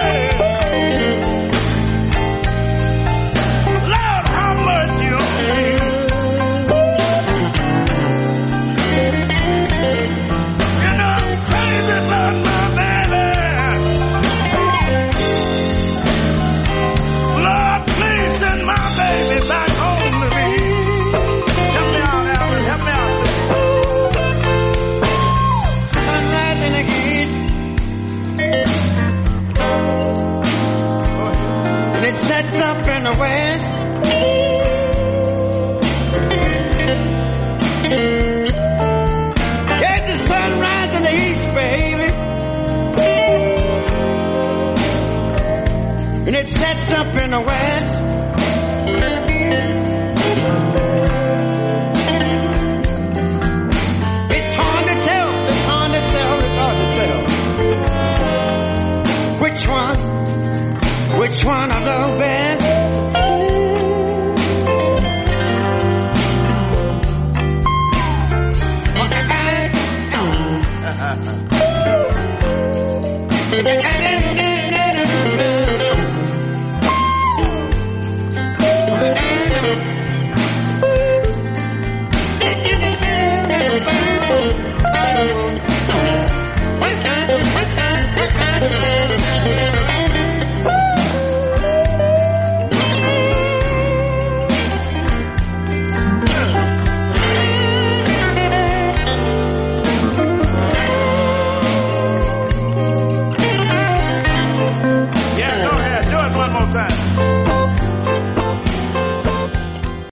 Lord have mercy on me. You know I'm crazy about my baby. Lord, please send my baby back home to me. Help me out, Alvin, help me out. I'm rising again. And it sets up in the west. Get the sunrise in the east, baby. And it sets up in the west.